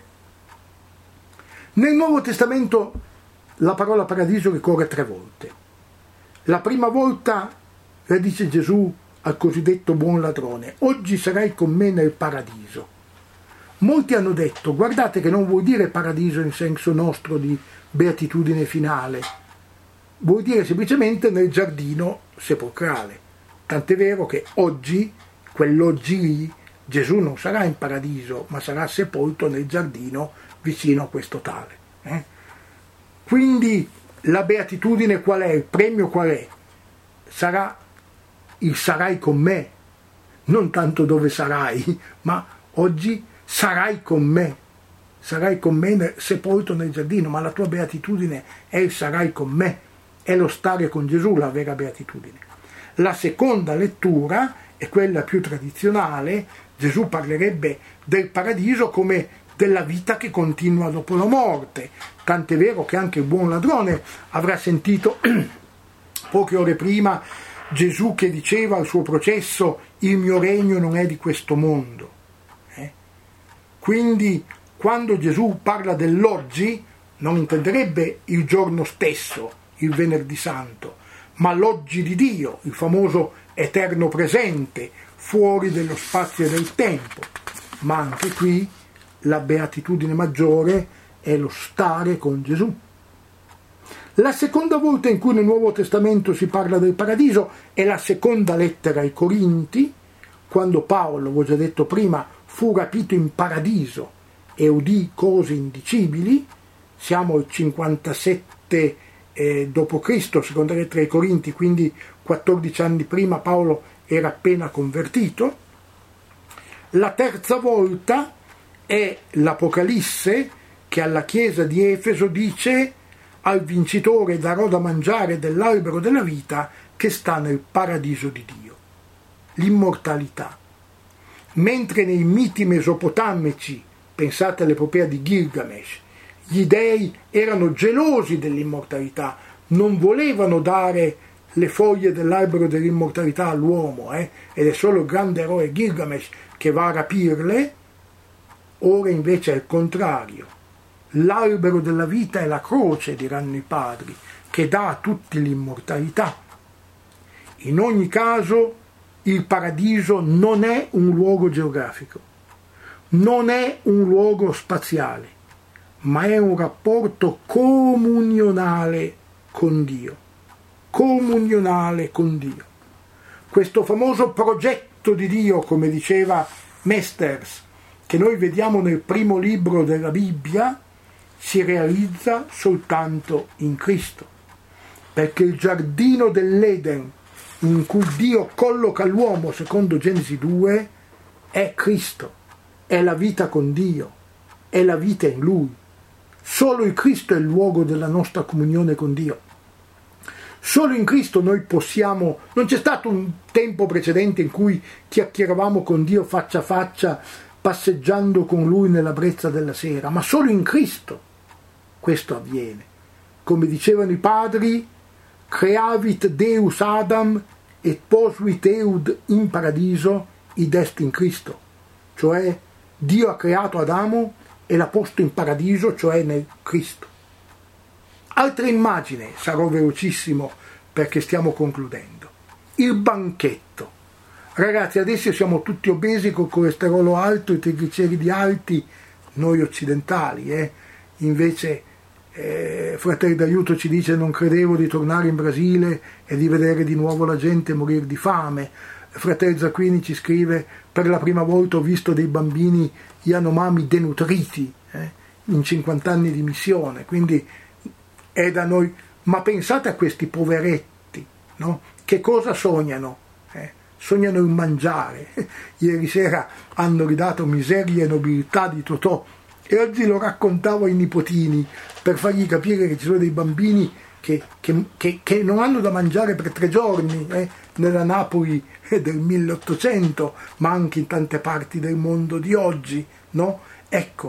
Nel Nuovo Testamento la parola paradiso ricorre tre volte. La prima volta la dice Gesù al cosiddetto buon ladrone: oggi sarai con me nel paradiso. Molti hanno detto: guardate che non vuol dire paradiso in senso nostro di beatitudine finale, vuol dire semplicemente nel giardino sepolcrale. Tant'è vero che oggi, quell'oggi lì, Gesù non sarà in paradiso, ma sarà sepolto nel giardino vicino a questo tale. Eh? Quindi la beatitudine qual è? Il premio qual è? Sarà il sarai con me, non tanto dove sarai, ma oggi sarai con me, sarai con me nel, sepolto nel giardino, ma la tua beatitudine è il sarai con me, è lo stare con Gesù, la vera beatitudine. La seconda lettura è quella più tradizionale. Gesù parlerebbe del paradiso come della vita che continua dopo la morte, tant'è vero che anche il buon ladrone avrà sentito poche ore prima Gesù che diceva al suo processo: il mio regno non è di questo mondo. Eh? Quindi quando Gesù parla dell'oggi non intenderebbe il giorno stesso, il venerdì santo, ma l'oggi di Dio, il famoso eterno presente, fuori dello spazio e del tempo. Ma anche qui la beatitudine maggiore è lo stare con Gesù. La seconda volta in cui nel Nuovo Testamento si parla del paradiso è la seconda lettera ai Corinti, quando Paolo, l'ho già detto prima, fu rapito in paradiso e udì cose indicibili. Siamo al cinquantasette eh, dopo Cristo, seconda lettera ai Corinti, quindi quattordici anni prima Paolo era appena convertito. La terza volta è l'Apocalisse, che alla chiesa di Efeso dice: al vincitore darò da mangiare dell'albero della vita che sta nel paradiso di Dio. L'immortalità. Mentre nei miti mesopotamici, pensate all'epopea di Gilgamesh, gli dei erano gelosi dell'immortalità, non volevano dare le foglie dell'albero dell'immortalità all'uomo, eh? ed è solo il grande eroe Gilgamesh che va a rapirle. Ora invece è il contrario. L'albero della vita è la croce, diranno i padri, che dà a tutti l'immortalità. In ogni caso, il paradiso non è un luogo geografico, non è un luogo spaziale, ma è un rapporto comunionale con Dio. Comunionale con Dio. Questo famoso progetto di Dio, come diceva Mesters, che noi vediamo nel primo libro della Bibbia, si realizza soltanto in Cristo, perché il giardino dell'Eden in cui Dio colloca l'uomo secondo Genesi due è Cristo, è la vita con Dio, è la vita in Lui. Solo il Cristo è il luogo della nostra comunione con Dio. Solo in Cristo noi possiamo, non c'è stato un tempo precedente in cui chiacchieravamo con Dio faccia a faccia, passeggiando con Lui nella brezza della sera, ma solo in Cristo questo avviene. Come dicevano i padri, creavit Deus Adam et posuit eud in paradiso id est in Cristo, cioè Dio ha creato Adamo e l'ha posto in paradiso, cioè nel Cristo. Altra immagine, sarò velocissimo perché stiamo concludendo. Il banchetto. Ragazzi, adesso siamo tutti obesi col colesterolo alto, i trigliceridi alti, noi occidentali, eh? Invece eh, Fratelli d'Aiuto ci dice: non credevo di tornare in Brasile e di vedere di nuovo la gente morire di fame. Fratello Zacquini ci scrive: per la prima volta ho visto dei bambini Yanomami denutriti eh? in cinquanta anni di missione, quindi è da noi. Ma pensate a questi poveretti, no? Che cosa sognano? Eh? Sognano il mangiare. Ieri sera hanno ridato Miseria e nobiltà di Totò e oggi lo raccontavo ai nipotini per fargli capire che ci sono dei bambini che, che, che, che non hanno da mangiare per tre giorni eh? nella Napoli del milleottocento, ma anche in tante parti del mondo di oggi, no? Ecco,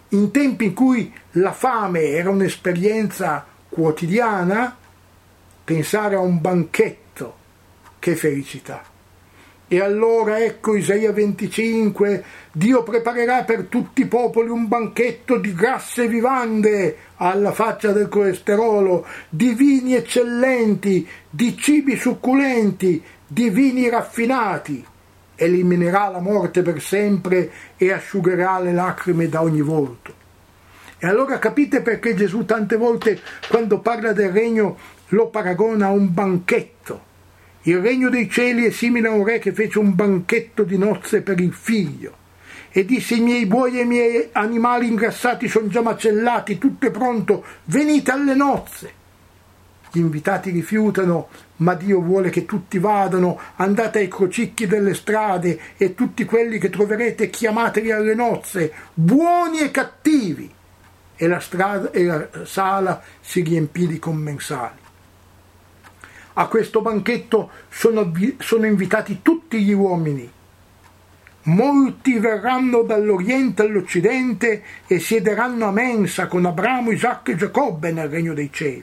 in tempi in cui la fame era un'esperienza quotidiana, pensare a un banchetto, che felicità. E allora ecco Isaia venticinque, Dio preparerà per tutti i popoli un banchetto di grasse vivande, alla faccia del colesterolo, di vini eccellenti, di cibi succulenti, di vini raffinati. Eliminerà la morte per sempre e asciugherà le lacrime da ogni volto. E allora capite perché Gesù tante volte quando parla del regno lo paragona a un banchetto. Il regno dei cieli è simile a un re che fece un banchetto di nozze per il figlio e disse: i miei buoi e i miei animali ingrassati sono già macellati, tutto è pronto, venite alle nozze. Gli invitati rifiutano, ma Dio vuole che tutti vadano, andate ai crocicchi delle strade e tutti quelli che troverete chiamateli alle nozze, buoni e cattivi. E la, strada, e la sala si riempì di commensali. A questo banchetto sono, sono invitati tutti gli uomini. Molti verranno dall'Oriente all'Occidente e siederanno a mensa con Abramo, Isacco e Giacobbe nel regno dei cieli.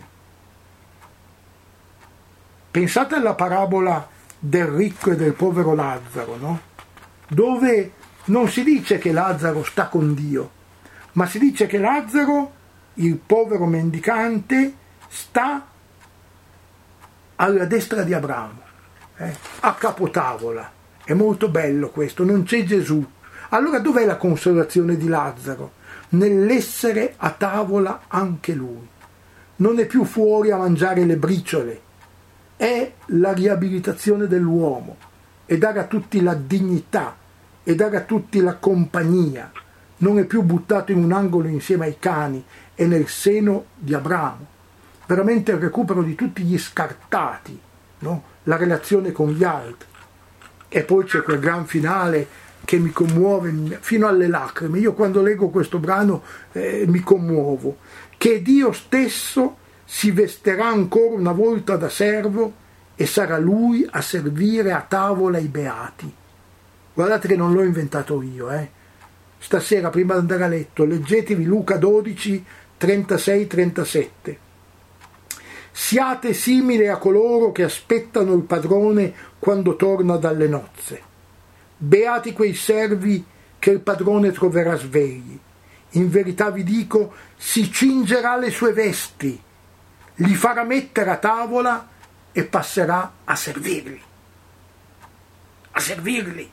Pensate alla parabola del ricco e del povero Lazzaro, no? Dove non si dice che Lazzaro sta con Dio, ma si dice che Lazzaro, il povero mendicante, sta alla destra di Abramo, eh, a capotavola. È molto bello questo, non c'è Gesù. Allora dov'è la consolazione di Lazzaro? Nell'essere a tavola anche lui. Non è più fuori a mangiare le briciole, è la riabilitazione dell'uomo, e dare a tutti la dignità, e dare a tutti la compagnia. Non è più buttato in un angolo insieme ai cani, è nel seno di Abramo. Veramente il recupero di tutti gli scartati, no? La relazione con gli altri. E poi c'è quel gran finale che mi commuove fino alle lacrime. Io quando leggo questo brano eh, mi commuovo. Che Dio stesso si vesterà ancora una volta da servo e sarà lui a servire a tavola i beati. Guardate che non l'ho inventato io, eh. Stasera prima di andare a letto leggetevi Luca dodici, trentasei trentasette. Siate simili a coloro che aspettano il padrone quando torna dalle nozze. Beati quei servi che il padrone troverà svegli. In verità vi dico, si cingerà le sue vesti, li farà mettere a tavola e passerà a servirli. A servirli.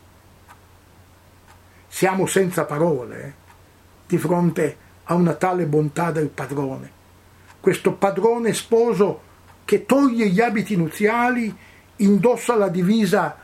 Siamo senza parole eh, di fronte a una tale bontà del padrone. Questo padrone sposo che toglie gli abiti nuziali, indossa la divisa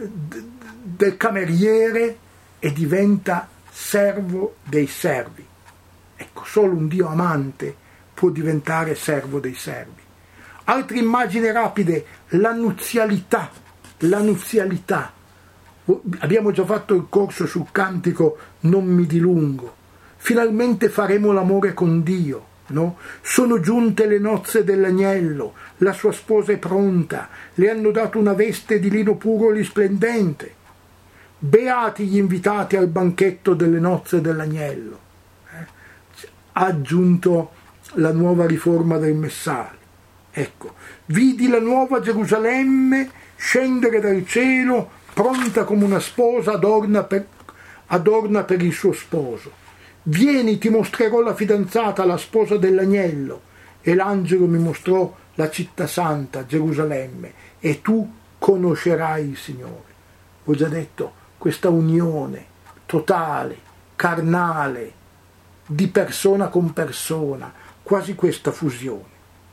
del cameriere e diventa servo dei servi. Ecco, solo un Dio amante può diventare servo dei servi. Altre immagini rapide, la nuzialità, la nuzialità. Abbiamo già fatto il corso sul cantico Non mi dilungo. Finalmente faremo l'amore con Dio. No? Sono giunte le nozze dell'agnello, la sua sposa è pronta, le hanno dato una veste di lino puro risplendente. Beati gli invitati al banchetto delle nozze dell'agnello. Eh? Ha aggiunto la nuova riforma del Messale. Ecco, vidi la nuova Gerusalemme scendere dal cielo, pronta come una sposa adorna per, adorna per il suo sposo. Vieni, ti mostrerò la fidanzata, la sposa dell'agnello. E l'angelo mi mostrò la città santa, Gerusalemme, e tu conoscerai il Signore. Ho già detto, questa unione totale, carnale, di persona con persona, quasi questa fusione.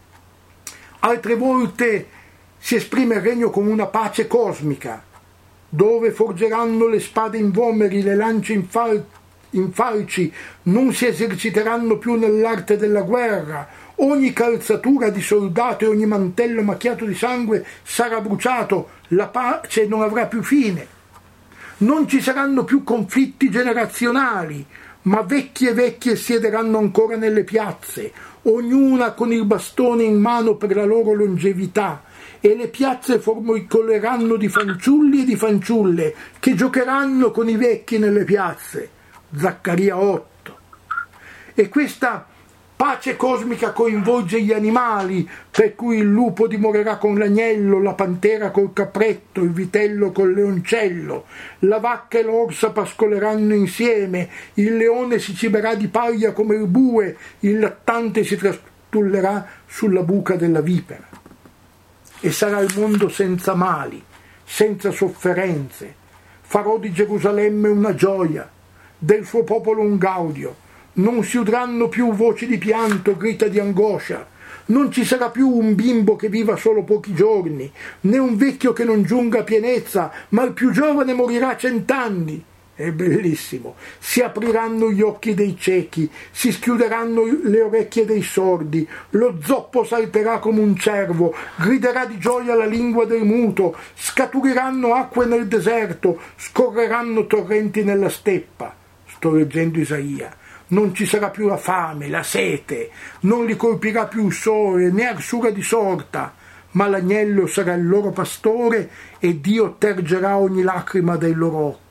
Altre volte si esprime il regno come una pace cosmica, dove forgeranno le spade in vomeri, le lance in falci, infalci, non si eserciteranno più nell'arte della guerra, ogni calzatura di soldato e ogni mantello macchiato di sangue sarà bruciato, la pace non avrà più fine. Non ci saranno più conflitti generazionali, ma vecchi e vecchie siederanno ancora nelle piazze, ognuna con il bastone in mano per la loro longevità, e le piazze formicoleranno di fanciulli e di fanciulle che giocheranno con i vecchi nelle piazze. Zaccaria otto. E questa pace cosmica coinvolge gli animali, per cui il lupo dimorerà con l'agnello, la pantera col capretto, il vitello col leoncello, la vacca e l'orsa pascoleranno insieme, il leone si ciberà di paglia come il bue, il lattante si trastullerà sulla buca della vipera. E sarà il mondo senza mali, senza sofferenze. Farò di Gerusalemme una gioia, del suo popolo un gaudio. Non si udranno più voci di pianto, grida di angoscia. Non ci sarà più un bimbo che viva solo pochi giorni, né un vecchio che non giunga a pienezza, ma il più giovane morirà a cent'anni. È bellissimo. Si apriranno gli occhi dei ciechi, si schiuderanno le orecchie dei sordi, lo zoppo salterà come un cervo, griderà di gioia la lingua del muto, scaturiranno acque nel deserto, scorreranno torrenti nella steppa. Sto leggendo Isaia. Non ci sarà più la fame, la sete, non li colpirà più il sole, né arsura di sorta, ma l'agnello sarà il loro pastore e Dio tergerà ogni lacrima dai loro occhi.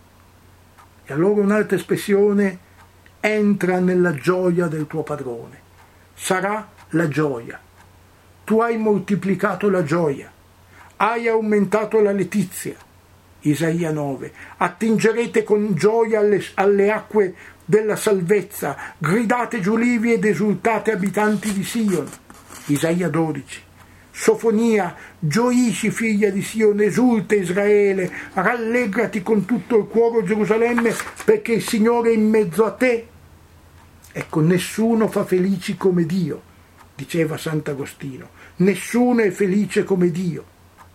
E allora un'altra espressione: entra nella gioia del tuo padrone. Sarà la gioia. Tu hai moltiplicato la gioia, hai aumentato la letizia. Isaia nove. Attingerete con gioia alle, alle acque della salvezza, gridate giulivi ed esultate abitanti di Sion. Isaia dodici. Sofonia, gioisci figlia di Sion, esulta Israele, rallegrati con tutto il cuore Gerusalemme, perché il Signore è in mezzo a te. Ecco, nessuno fa felici come Dio, diceva Sant'Agostino, nessuno è felice come Dio.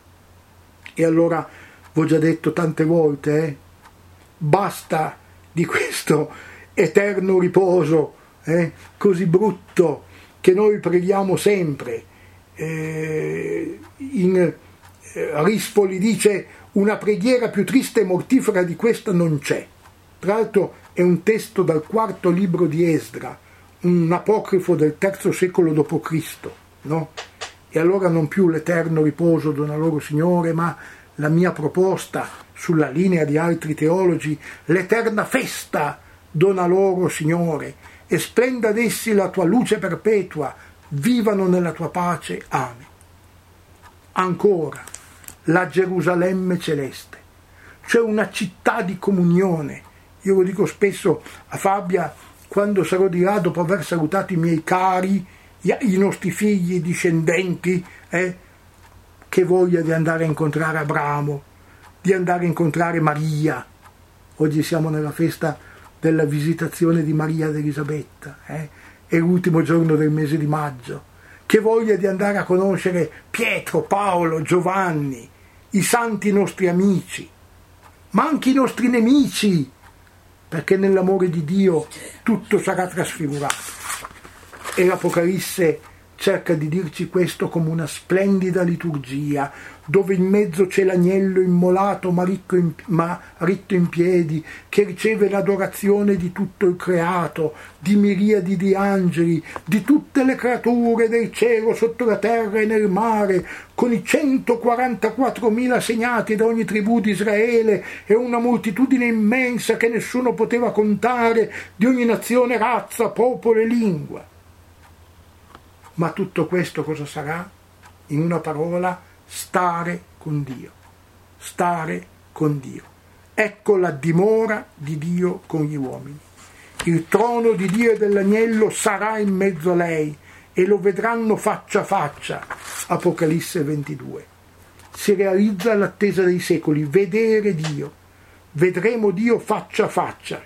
E allora, vi ho già detto tante volte, eh, basta di questo eterno riposo eh, così brutto che noi preghiamo sempre. Eh, in eh, Rispoli dice: una preghiera più triste e mortifera di questa non c'è. Tra l'altro è un testo dal quarto libro di Esdra, un apocrifo del terzo secolo dopo Cristo, no? E allora non più l'eterno riposo dona loro Signore, ma la mia proposta, sulla linea di altri teologi, l'eterna festa dona loro Signore, e splenda ad essi la tua luce perpetua, vivano nella tua pace. Amen. Ancora, la Gerusalemme celeste, cioè una città di comunione. Io lo dico spesso a Fabbia, quando sarò di là, dopo aver salutato i miei cari, i nostri figli, i discendenti, eh, che voglia di andare a incontrare Abramo, di andare a incontrare Maria. Oggi siamo nella festa della visitazione di Maria ed Elisabetta, eh? È l'ultimo giorno del mese di maggio. Che voglia di andare a conoscere Pietro, Paolo, Giovanni, i santi nostri amici, ma anche i nostri nemici, perché nell'amore di Dio tutto sarà trasfigurato. E l'Apocalisse cerca di dirci questo come una splendida liturgia, dove in mezzo c'è l'agnello immolato ma ritto in, ma ritto in piedi, che riceve l'adorazione di tutto il creato, di miriadi di angeli, di tutte le creature del cielo, sotto la terra e nel mare, con i centoquarantaquattromila segnati da ogni tribù di Israele e una moltitudine immensa che nessuno poteva contare, di ogni nazione, razza, popolo e lingua. Ma tutto questo cosa sarà? In una parola: stare con Dio. Stare con Dio. Ecco la dimora di Dio con gli uomini. Il trono di Dio e dell'agnello sarà in mezzo a lei e lo vedranno faccia a faccia. Apocalisse ventidue. Si realizza l'attesa dei secoli, vedere Dio. Vedremo Dio faccia a faccia.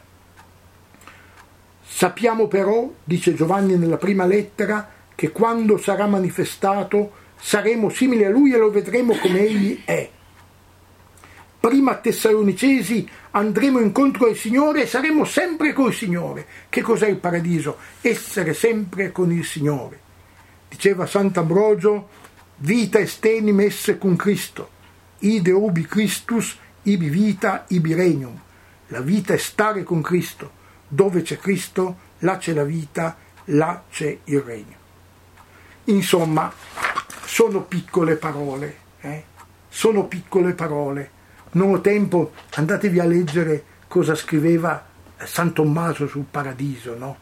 Sappiamo però, dice Giovanni nella prima lettera, che quando sarà manifestato saremo simili a Lui e lo vedremo come Egli è. Prima Tessalonicesi: andremo incontro al Signore e saremo sempre col Signore. Che cos'è il paradiso? Essere sempre con il Signore. Diceva Sant'Ambrogio: vita estenim esse cum Cristo, ide ubi Christus, ibi vita, ibi regnum. La vita è stare con Cristo. Dove c'è Cristo, là c'è la vita, là c'è il regno. Insomma, sono piccole parole, eh? sono piccole parole. Non ho tempo, andatevi a leggere cosa scriveva San Tommaso sul paradiso, no?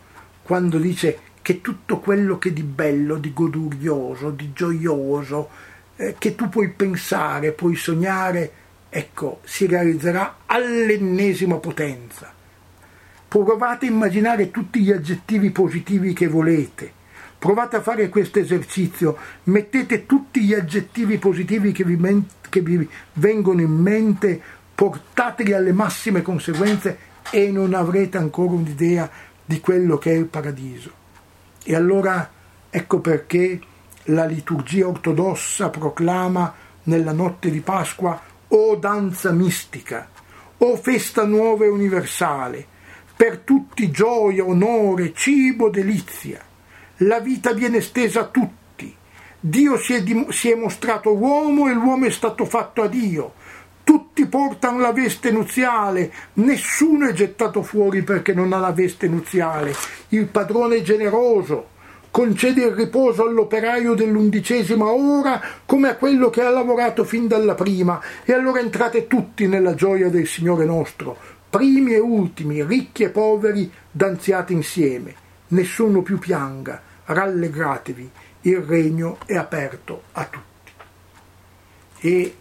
quando dice che tutto quello che di bello, di godurioso, di gioioso, eh, che tu puoi pensare, puoi sognare, ecco, si realizzerà all'ennesima potenza. Provate a immaginare tutti gli aggettivi positivi che volete. Provate a fare questo esercizio, mettete tutti gli aggettivi positivi che vi, men- che vi vengono in mente, portateli alle massime conseguenze e non avrete ancora un'idea di quello che è il paradiso. E allora ecco perché la liturgia ortodossa proclama nella notte di Pasqua o danza mistica, o festa nuova e universale, per tutti gioia, onore, cibo, delizia. La vita viene stesa a tutti. Dio si è, dim- si è mostrato uomo e l'uomo è stato fatto a Dio. Tutti portano la veste nuziale, nessuno è gettato fuori perché non ha la veste nuziale. Il padrone è generoso, concede il riposo all'operaio dell'undicesima ora come a quello che ha lavorato fin dalla prima, e allora entrate tutti nella gioia del Signore nostro, primi e ultimi, ricchi e poveri, danziate insieme. Nessuno più pianga, rallegratevi, il regno è aperto a tutti. E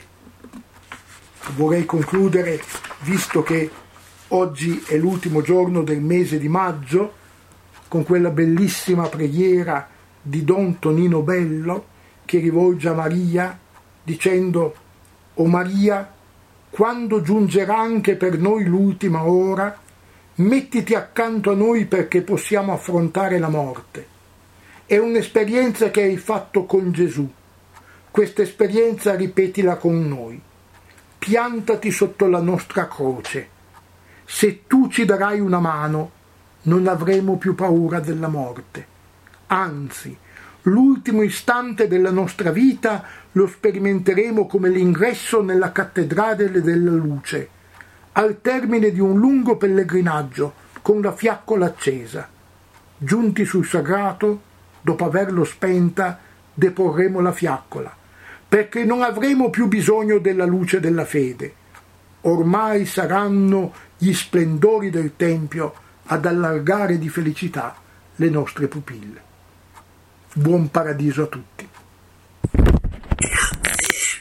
vorrei concludere, visto che oggi è l'ultimo giorno del mese di maggio, con quella bellissima preghiera di Don Tonino Bello che rivolge a Maria dicendo: «O Maria, quando giungerà anche per noi l'ultima ora, mettiti accanto a noi perché possiamo affrontare la morte». È un'esperienza che hai fatto con Gesù. Questa esperienza ripetila con noi. Piantati sotto la nostra croce. Se tu ci darai una mano, non avremo più paura della morte. Anzi, l'ultimo istante della nostra vita lo sperimenteremo come l'ingresso nella cattedrale della luce, al termine di un lungo pellegrinaggio con la fiaccola accesa. Giunti sul sagrato, dopo averlo spenta, deporremo la fiaccola, perché non avremo più bisogno della luce della fede. Ormai saranno gli splendori del Tempio ad allargare di felicità le nostre pupille. Buon paradiso a tutti.